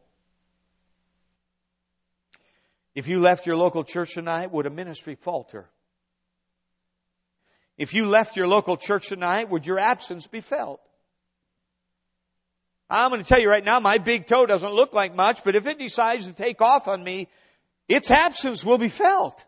If you left your local church tonight, would a ministry falter? If you left your local church tonight, would your absence be felt? I'm going to tell you right now, my big toe doesn't look like much, but if it decides to take off on me, its absence will be felt.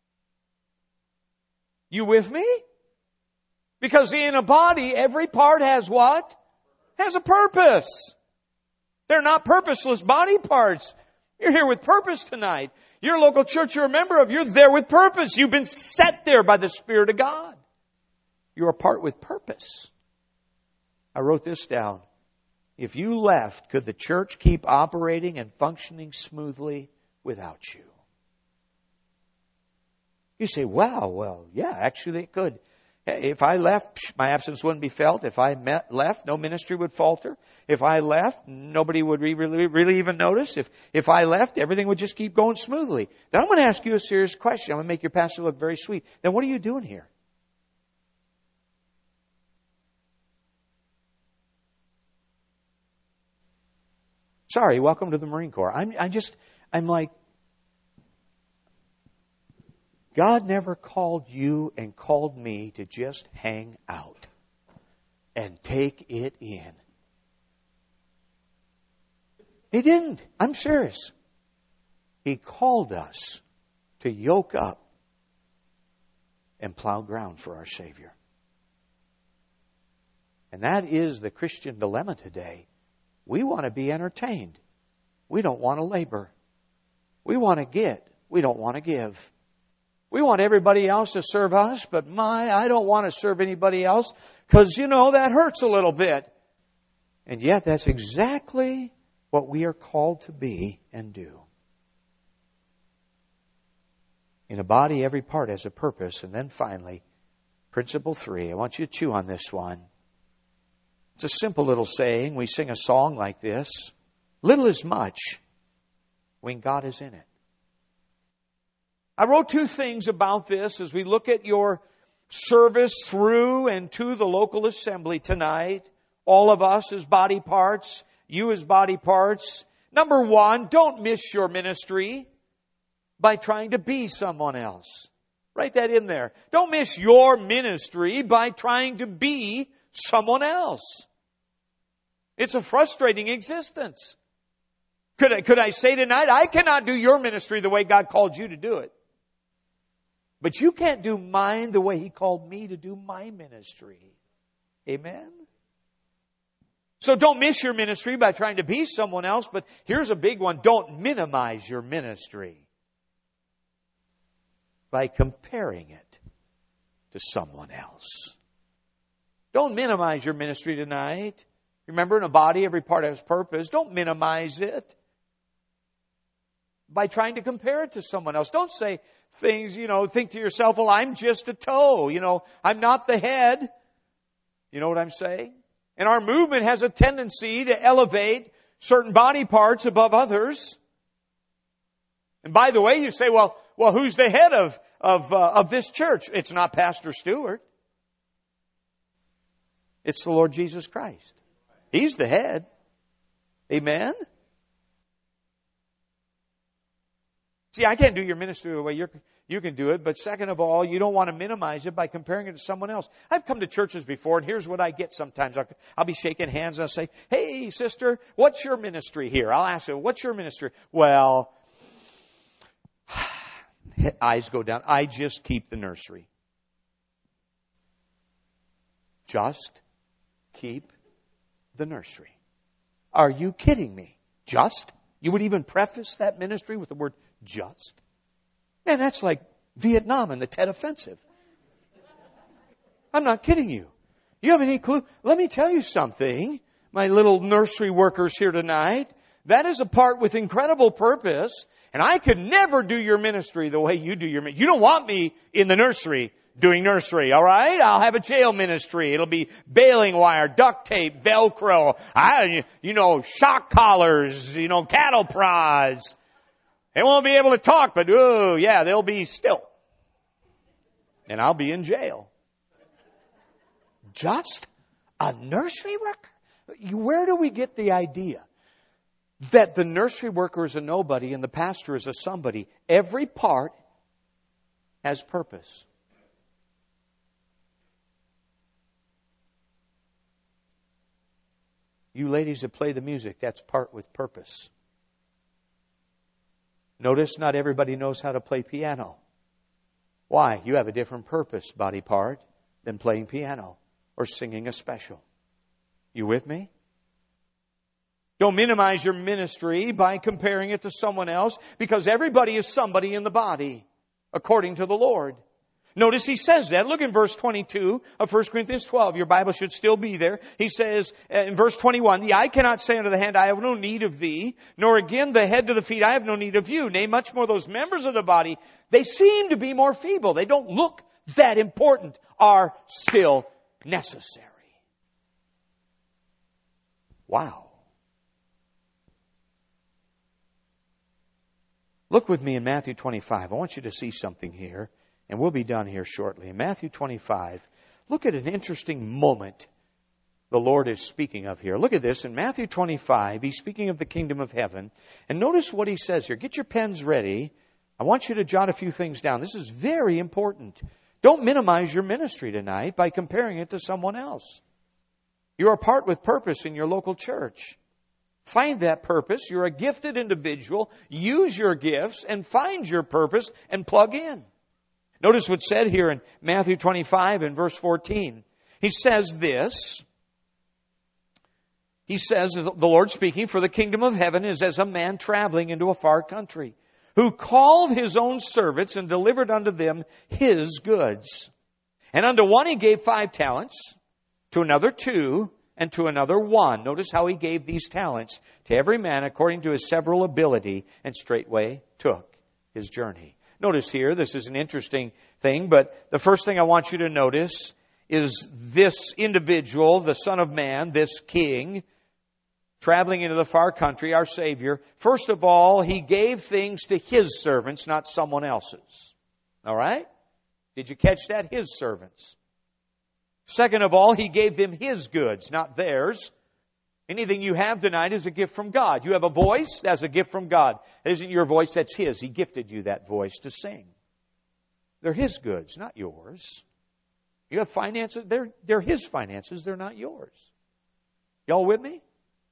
You with me? Because in a body, every part has what? Has a purpose. They're not purposeless body parts. You're here with purpose tonight. Your local church you're a member of, you're there with purpose. You've been set there by the Spirit of God. You're a part with purpose. I wrote this down. If you left, could the church keep operating and functioning smoothly without you? You say, wow, well, yeah, actually it could. If I left, my absence wouldn't be felt. If I met, left, no ministry would falter. If I left, nobody would really, really even notice. If, if I left, everything would just keep going smoothly. Now I'm going to ask you a serious question. I'm going to make your pastor look very sweet. Then what are you doing here? Sorry, welcome to the Marine Corps. I'm, I just, I'm like, God never called you and called me to just hang out and take it in. He didn't. I'm serious. He called us to yoke up and plow ground for our Savior. And that is the Christian dilemma today. We want to be entertained. We don't want to labor. We want to get. We don't want to give. We want everybody else to serve us, but my, I don't want to serve anybody else because, you know, that hurts a little bit. And yet that's exactly what we are called to be and do. In a body, every part has a purpose. And then finally, principle three. I want you to chew on this one. It's a simple little saying. We sing a song like this. Little is much when God is in it. I wrote two things about this as we look at your service through and to the local assembly tonight. All of us as body parts, you as body parts. Number one, don't miss your ministry by trying to be someone else. Write that in there. Don't miss your ministry by trying to be someone else. It's a frustrating existence. Could I, could I say tonight, I cannot do your ministry the way God called you to do it. But you can't do mine the way He called me to do my ministry. Amen? So don't miss your ministry by trying to be someone else, but here's a big one. Don't minimize your ministry by comparing it to someone else. Don't minimize your ministry tonight. Remember, in a body, every part has purpose. Don't minimize it by trying to compare it to someone else. Don't say things, you know, think to yourself, well, I'm just a toe. You know, I'm not the head. You know what I'm saying? And our movement has a tendency to elevate certain body parts above others. And by the way, you say, well, well, who's the head of, of, uh, of this church? It's not Pastor Stewart. It's the Lord Jesus Christ. He's the head. Amen? See, I can't do your ministry the way you're, you can do it, but second of all, you don't want to minimize it by comparing it to someone else. I've come to churches before, and here's what I get sometimes. I'll, I'll be shaking hands, and I'll say, hey, sister, what's your ministry here? I'll ask her, what's your ministry? Well, eyes go down. I just keep the nursery. Just keep the nursery. Are you kidding me? Just? You would even preface that ministry with the word just? Man, that's like Vietnam and the Tet Offensive. I'm not kidding you. You have any clue? Let me tell you something, my little nursery workers here tonight. That is a part with incredible purpose. And I could never do your ministry the way you do your ministry. You don't want me in the nursery doing nursery, all right? I'll have a jail ministry. It'll be baling wire, duct tape, Velcro, I, you know, shock collars, you know, cattle prods. They won't be able to talk, but, oh, yeah, they'll be still. And I'll be in jail. Just a nursery worker? Where do we get the idea that the nursery worker is a nobody and the pastor is a somebody? Every part has purpose. You ladies that play the music, that's part with purpose. Notice not everybody knows how to play piano. Why? You have a different purpose, body part, than playing piano or singing a special. You with me? Don't minimize your ministry by comparing it to someone else, because everybody is somebody in the body, according to the Lord. Notice he says that. Look in verse twenty-two of First Corinthians twelve. Your Bible should still be there. He says in verse twenty-one, the eye cannot say unto the hand, I have no need of thee, nor again the head to the feet, I have no need of you. Nay, much more those members of the body, they seem to be more feeble. They don't look that important, are still necessary. Wow. Look with me in Matthew twenty-five. I want you to see something here. And we'll be done here shortly. In Matthew twenty-five, look at an interesting moment the Lord is speaking of here. Look at this. In Matthew twenty-five, He's speaking of the kingdom of heaven. And notice what He says here. Get your pens ready. I want you to jot a few things down. This is very important. Don't minimize your ministry tonight by comparing it to someone else. You're a part with purpose in your local church. Find that purpose. You're a gifted individual. Use your gifts and find your purpose and plug in. Notice what's said here in Matthew twenty-five and verse fourteen. He says this. He says, the Lord speaking, for the kingdom of heaven is as a man traveling into a far country, who called his own servants and delivered unto them his goods. And unto one he gave five talents, to another two, and to another one. Notice how he gave these talents to every man according to his several ability, and straightway took his journey. Notice here, this is an interesting thing, but the first thing I want you to notice is this individual, the Son of Man, this King, traveling into the far country, our Savior. First of all, He gave things to His servants, not someone else's. All right? Did you catch that? His servants. Second of all, He gave them His goods, not theirs. Anything you have tonight is a gift from God. You have a voice, that's a gift from God. It isn't your voice, that's His. He gifted you that voice to sing. They're His goods, not yours. You have finances, they're, they're His finances, they're not yours. Y'all with me?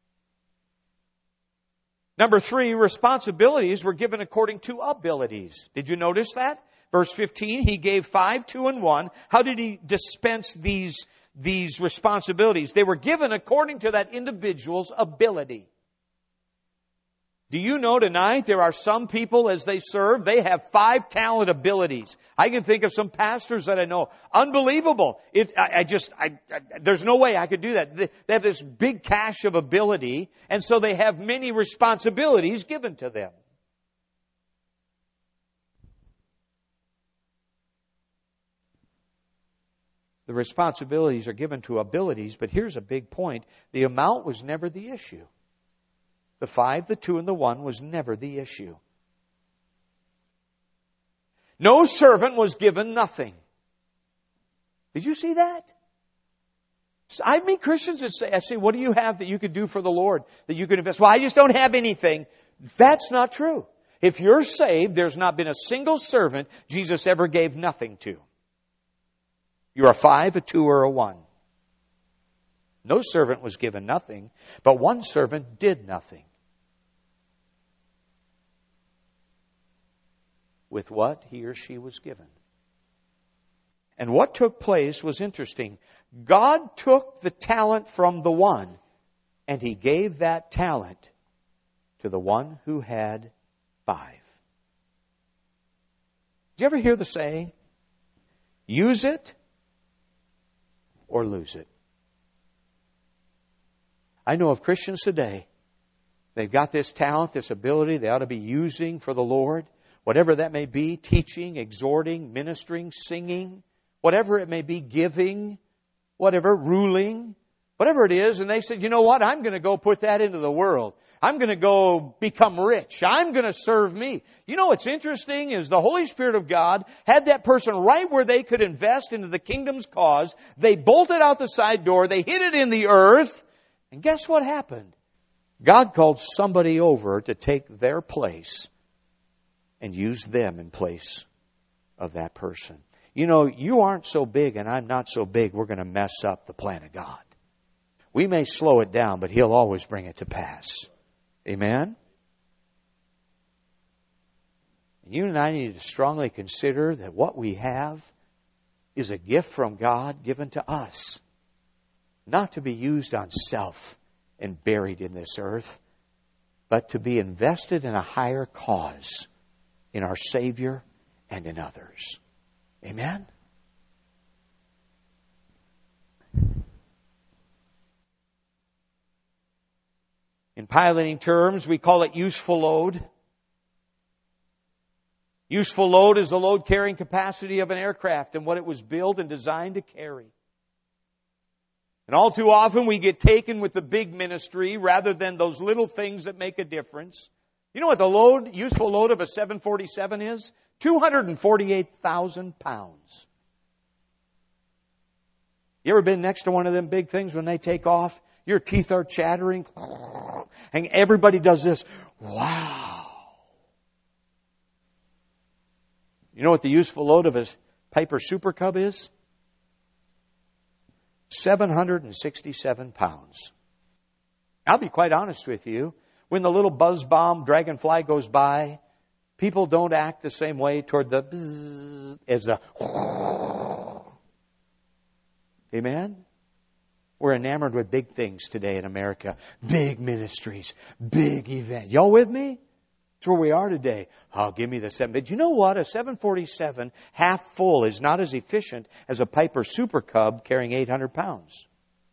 Number three, responsibilities were given according to abilities. Did you notice that? Verse fifteen, He gave five, two, and one. How did He dispense these These responsibilities? They were given according to that individual's ability. Do you know tonight there are some people as they serve, they have five talent abilities. I can think of some pastors that I know. Unbelievable. It, I, I just, I, I, there's no way I could do that. They, they have this big cache of ability, and so they have many responsibilities given to them. The responsibilities are given to abilities, but here's a big point. The amount was never the issue. The five, the two, and the one was never the issue. No servant was given nothing. Did you see that? I meet Christians that say, I say, what do you have that you could do for the Lord, that you could invest? Well, I just don't have anything. That's not true. If you're saved, there's not been a single servant Jesus ever gave nothing to. You're a five, a two, or a one. No servant was given nothing, but one servant did nothing. With what he or she was given. And what took place was interesting. God took the talent from the one, and He gave that talent to the one who had five. you ever hear the saying? Use it or lose it. I know of Christians today, they've got this talent, this ability they ought to be using for the Lord. Whatever that may be, teaching, exhorting, ministering, singing, whatever it may be, giving, whatever, ruling, whatever it is. And they said, you know what, I'm going to go put that into the world. I'm going to go become rich. I'm going to serve me. You know what's interesting is the Holy Spirit of God had that person right where they could invest into the kingdom's cause. They bolted out the side door. They hid it in the earth. And guess what happened? God called somebody over to take their place and use them in place of that person. You know, you aren't so big and I'm not so big, we're going to mess up the plan of God. We may slow it down, but He'll always bring it to pass. Amen? You and I need to strongly consider that what we have is a gift from God given to us, not to be used on self and buried in this earth, but to be invested in a higher cause, in our Savior and in others. Amen? In piloting terms, we call it useful load. Useful load is the load carrying capacity of an aircraft and what it was built and designed to carry. And all too often we get taken with the big ministry rather than those little things that make a difference. You know what the load, useful load of a seven forty-seven is? two hundred forty-eight thousand pounds. You ever been next to one of them big things when they take off? Your teeth are chattering. And everybody does this. Wow. You know what the useful load of a Piper Super Cub is? seven hundred sixty-seven pounds. I'll be quite honest with you. When the little buzz bomb Dragonfly goes by, people don't act the same way toward the bzzz as the Amen? We're enamored with big things today in America. Big ministries. Big events. Y'all with me? That's where we are today. Oh, give me the seven. But you know what? A seven forty-seven half full is not as efficient as a Piper Super Cub carrying eight hundred pounds.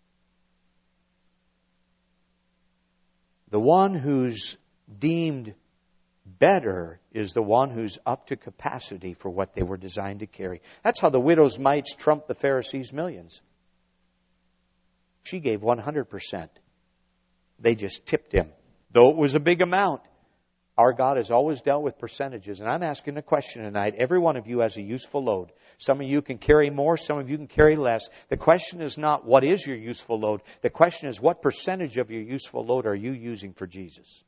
The one who's deemed better is the one who's up to capacity for what they were designed to carry. That's how the widow's mites trumped the Pharisees' millions. She gave one hundred percent. They just tipped him. Though it was a big amount, our God has always dealt with percentages. And I'm asking a question tonight. Every one of you has a useful load. Some of you can carry more, some of you can carry less. The question is not what is your useful load. The question is what percentage of your useful load are you using for Jesus?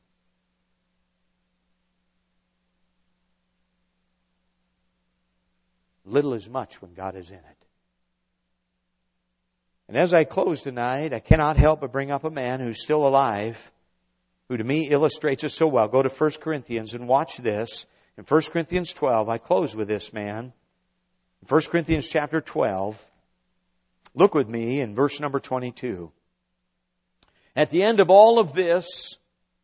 Little is much when God is in it. And as I close tonight, I cannot help but bring up a man who's still alive, who to me illustrates it so well. Go to First Corinthians and watch this. In First Corinthians twelve, I close with this man. In First Corinthians chapter twelve, look with me in verse number twenty-two. At the end of all of this,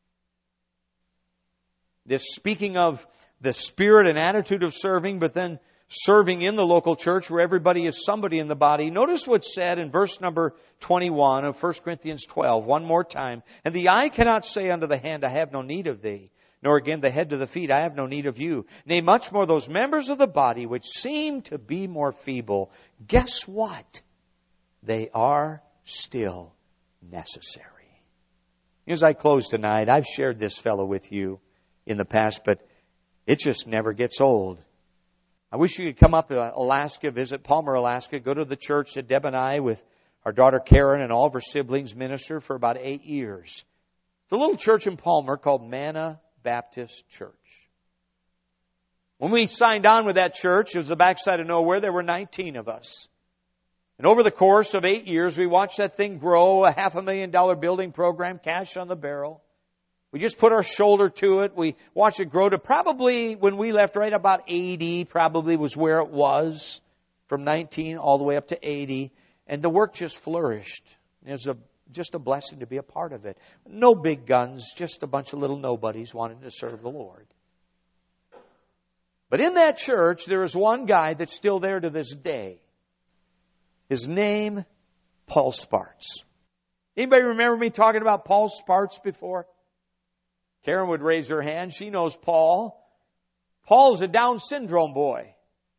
this speaking of the spirit and attitude of serving, but then serving in the local church where everybody is somebody in the body. Notice what's said in verse number twenty-one of First Corinthians twelve, one more time. And the eye cannot say unto the hand, I have no need of thee. Nor again the head to the feet, I have no need of you. Nay, much more those members of the body which seem to be more feeble. Guess what? They are still necessary. As I close tonight, I've shared this fellow with you in the past, but it just never gets old. I wish you could come up to Alaska, visit Palmer, Alaska, go to the church that Deb and I, with our daughter Karen and all of her siblings, minister for about eight years. It's a little church in Palmer called Manna Baptist Church. When we signed on with that church, it was the backside of nowhere, there were nineteen of us. And over the course of eight years, we watched that thing grow, a half a million dollar building program, cash on the barrel. We just put our shoulder to it. We watched it grow to probably, when we left, right about eighty, probably was where it was, from nineteen all the way up to eighty. And the work just flourished. It was a, just a blessing to be a part of it. No big guns, just a bunch of little nobodies wanting to serve the Lord. But in that church, there is one guy that's still there to this day. His name, Paul Sparts. Anybody remember me talking about Paul Sparts before? Karen would raise her hand. She knows Paul. Paul's a Down syndrome boy.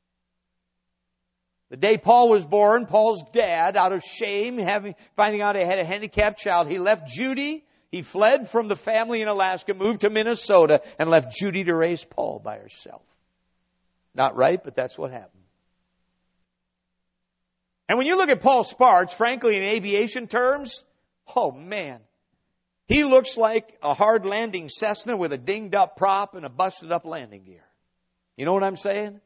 The day Paul was born, Paul's dad, out of shame, having finding out he had a handicapped child, he left Judy. He fled from the family in Alaska, moved to Minnesota, and left Judy to raise Paul by herself. Not right, but that's what happened. And when you look at Paul Sparts, frankly, in aviation terms, oh man, he looks like a hard landing Cessna with a dinged up prop and a busted up landing gear. You know what I'm saying?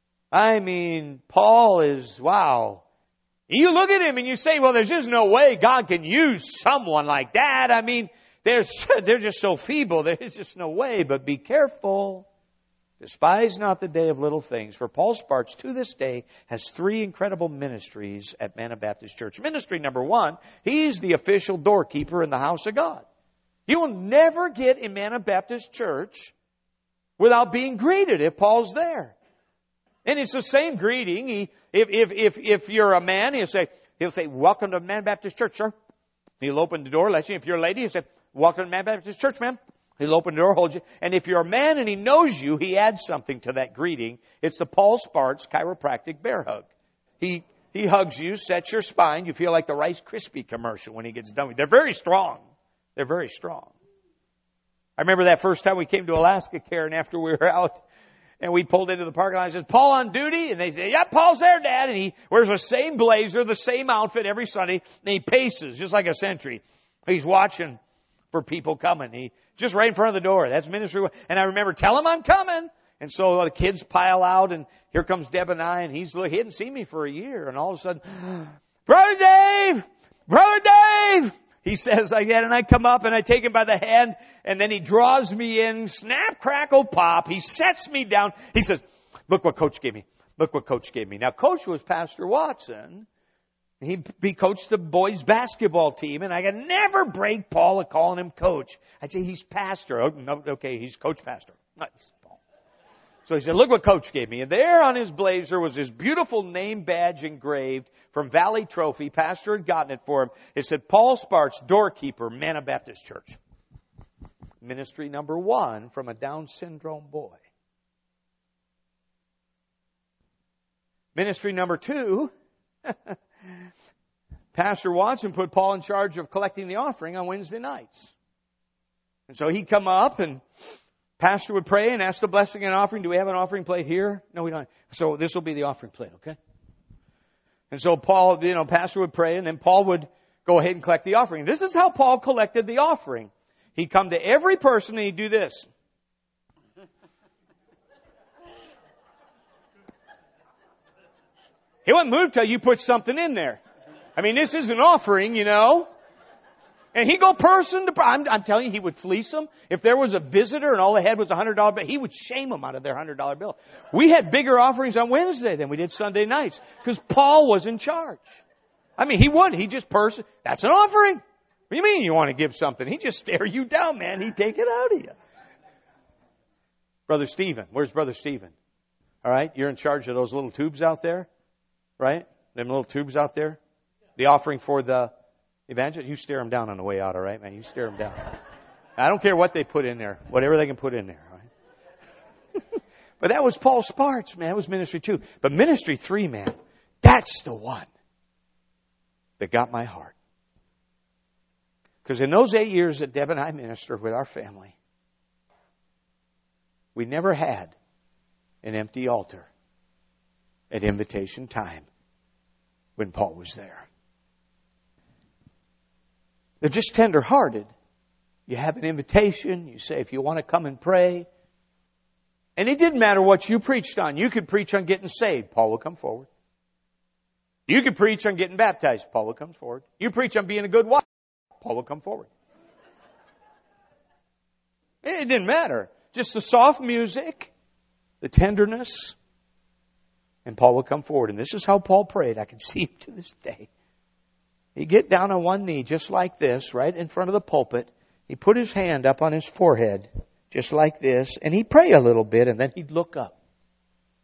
I mean, Paul is, wow. You look at him and you say, well, there's just no way God can use someone like that. I mean, there's, they're just so feeble. There's just no way. But be careful. Despise not the day of little things. For Paul Sparts, to this day, has three incredible ministries at Manna Baptist Church. Ministry number one, he's the official doorkeeper in the house of God. You will never get in Manna Baptist Church without being greeted if Paul's there. And it's the same greeting. He, if, if, if, if you're a man, he'll say, he'll say, welcome to Manna Baptist Church, sir. He'll open the door, let you. If you're a lady, he'll say, welcome to Manna Baptist Church, ma'am. He'll open the door, hold you. And if you're a man and he knows you, he adds something to that greeting. It's the Paul Sparts chiropractic bear hug. He, he hugs you, sets your spine. You feel like the Rice Krispie commercial when he gets done with you. They're very strong. They're very strong. I remember that first time we came to Alaska, Karen, after we were out. And we pulled into the parking lot and said, Paul on duty? And they say, yeah, Paul's there, Dad. And he wears the same blazer, the same outfit every Sunday. And he paces just like a sentry. He's watching for people coming. He just right in front of the door. That's ministry. And I remember, tell him I'm coming. And so the kids pile out, and here comes Deb and I, and he's he hadn't seen me for a year. And all of a sudden, Brother Dave! Brother Dave! He says like that, and I come up and I take him by the hand, and then he draws me in, snap, crackle, pop. He sets me down. He says, look what Coach gave me. Look what Coach gave me. Now, Coach was Pastor Watson. He, he coached the boys' basketball team, and I could never break Paul of calling him Coach. I'd say, he's Pastor. Oh, no, okay, he's Coach Pastor. Nice, Paul. So he said, look what Coach gave me. And there on his blazer was his beautiful name badge engraved from Valley Trophy. Pastor had gotten it for him. It said, Paul Sparts, doorkeeper, Manna Baptist Church. Ministry number one from a Down syndrome boy. Ministry number two, Pastor Watson put Paul in charge of collecting the offering on Wednesday nights. And so he'd come up and Pastor would pray and ask the blessing and offering. Do we have an offering plate here? No, we don't. So this will be the offering plate, okay? And so Paul, you know, Pastor would pray and then Paul would go ahead and collect the offering. This is how Paul collected the offering. He'd come to every person and he'd do this. He wouldn't move till you put something in there. I mean, this is an offering, you know. And he'd go person to person. I'm, I'm telling you, he would fleece them. If there was a visitor and all they had was a one hundred dollar bill, he would shame them out of their one hundred dollar bill. We had bigger offerings on Wednesday than we did Sunday nights because Paul was in charge. I mean, he would. He just person. That's an offering. What do you mean you want to give something? He'd just stare you down, man. He'd take it out of you. Brother Stephen. Where's Brother Stephen? All right. You're in charge of those little tubes out there. Right? Them little tubes out there. The offering for the evangelist. You stare them down on the way out, all right, man? You stare them down. I don't care what they put in there. Whatever they can put in there, all right? But that was Paul Sparts, man. That was ministry two. But ministry three, man, that's the one that got my heart. Because in those eight years that Deb and I ministered with our family, we never had an empty altar at invitation time when Paul was there. They're just tender-hearted. You have an invitation. You say, if you want to come and pray. And it didn't matter what you preached on. You could preach on getting saved. Paul would come forward. You could preach on getting baptized. Paul would come forward. You preach on being a good wife. Paul would come forward. It didn't matter. Just the soft music, the tenderness, and Paul would come forward. And this is how Paul prayed. I can see him to this day. He'd get down on one knee just like this, right in front of the pulpit. He'd put his hand up on his forehead just like this. And he'd pray a little bit and then he'd look up.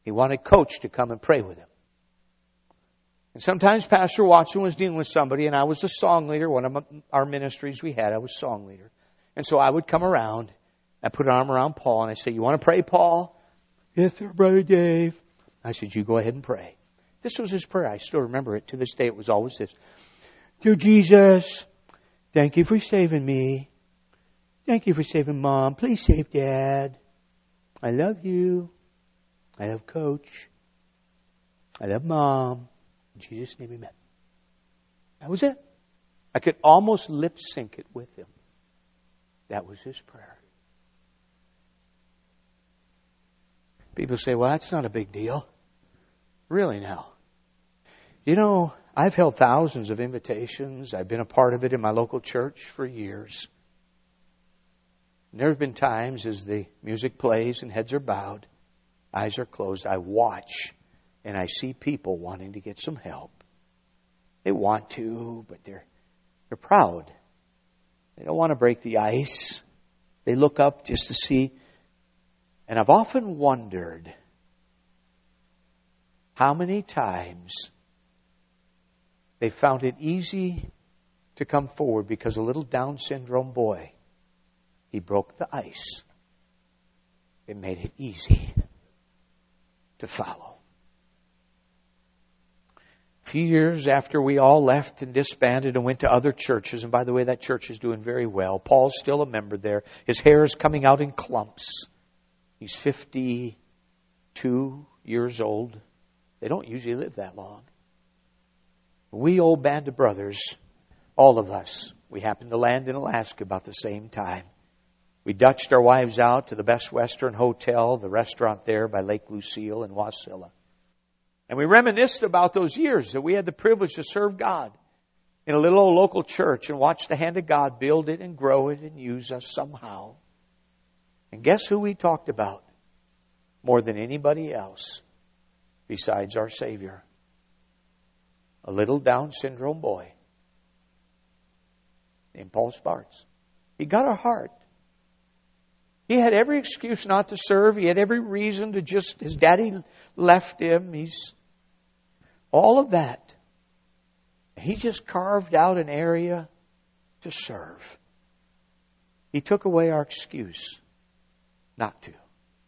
He wanted Coach to come and pray with him. And sometimes Pastor Watson was dealing with somebody, and I was the song leader. One of our ministries we had, I was song leader. And so I would come around, I put an arm around Paul, and I say, "You want to pray, Paul?" "Yes, sir, Brother Dave." I said, "You go ahead and pray." This was his prayer. I still remember it. To this day, it was always this. "Dear Jesus, thank you for saving me. Thank you for saving Mom. Please save Dad. I love you. I love Coach. I love Mom. In Jesus' name, amen." That was it. I could almost lip sync it with him. That was his prayer. People say, "Well, that's not a big deal." Really now. You know, I've held thousands of invitations. I've been a part of it in my local church for years. And there have been times as the music plays and heads are bowed, eyes are closed, I watch and I see people wanting to get some help. They want to, but they're they're proud. They don't want to break the ice. They look up just to see. And I've often wondered how many times they found it easy to come forward because a little Down syndrome boy, he broke the ice. It made it easy to follow. A few years after we all left and disbanded and went to other churches, and by the way, that church is doing very well. Paul's still a member there. His hair is coming out in clumps. He's fifty-two years old. They don't usually live that long. We old band of brothers, all of us, we happened to land in Alaska about the same time. We Dutched our wives out to the Best Western Hotel, the restaurant there by Lake Lucille in Wasilla. And we reminisced about those years that we had the privilege to serve God in a little old local church and watch the hand of God build it and grow it and use us somehow. And guess who we talked about more than anybody else besides our Savior? A little Down syndrome boy named Paul Sparks. He got our heart. He had every excuse not to serve. He had every reason to just, his daddy left him. He's all of that. He just carved out an area to serve. He took away our excuse not to.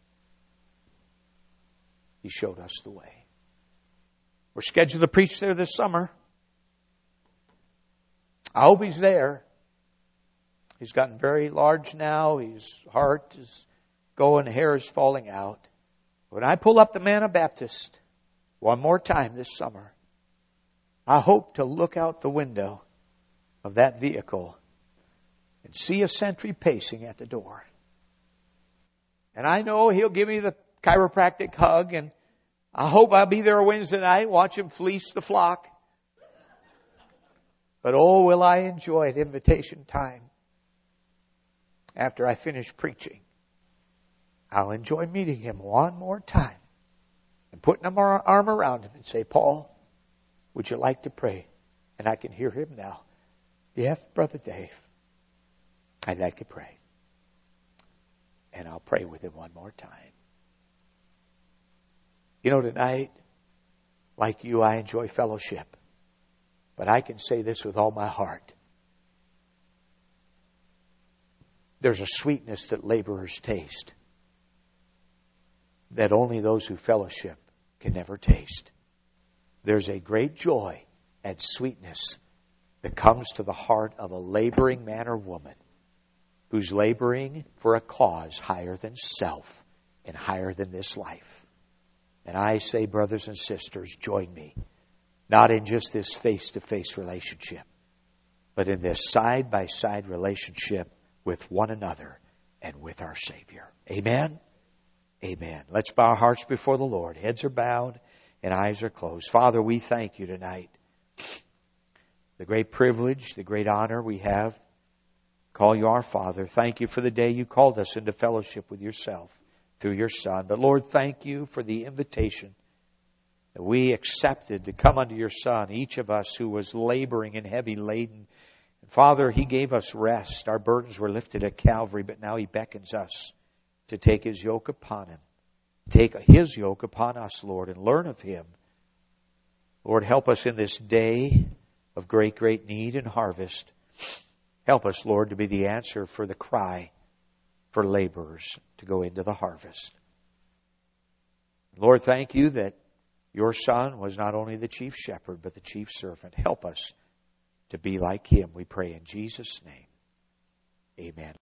He showed us the way. We're scheduled to preach there this summer. I hope he's there. He's gotten very large now. His heart is going, hair is falling out. When I pull up the Manna Baptist one more time this summer, I hope to look out the window of that vehicle and see a sentry pacing at the door. And I know he'll give me the chiropractic hug, and I hope I'll be there Wednesday night, watch him fleece the flock. But oh, will I enjoy it, invitation time. After I finish preaching, I'll enjoy meeting him one more time and putting my arm around him and say, "Paul, would you like to pray?" And I can hear him now. "Yes, Brother Dave, I'd like to pray." And I'll pray with him one more time. You know, tonight, like you, I enjoy fellowship. But I can say this with all my heart. There's a sweetness that laborers taste that only those who fellowship can never taste. There's a great joy and sweetness that comes to the heart of a laboring man or woman who's laboring for a cause higher than self and higher than this life. And I say, brothers and sisters, join me, not in just this face-to-face relationship, but in this side-by-side relationship with one another and with our Savior. Amen? Amen. Let's bow our hearts before the Lord. Heads are bowed and eyes are closed. Father, we thank you tonight. The great privilege, the great honor we have to call you our Father. Thank you for the day you called us into fellowship with yourself through your Son. But Lord, thank you for the invitation that we accepted to come unto your Son, each of us who was laboring and heavy laden. And Father, He gave us rest. Our burdens were lifted at Calvary, but now He beckons us to take His yoke upon Him take His yoke upon us, Lord, and learn of Him. Lord, help us in this day of great, great need and harvest. Help us, Lord, to be the answer for the cry for laborers to go into the harvest. Lord, thank You that Your Son was not only the chief shepherd, but the chief servant. Help us to be like Him, we pray in Jesus' name. Amen.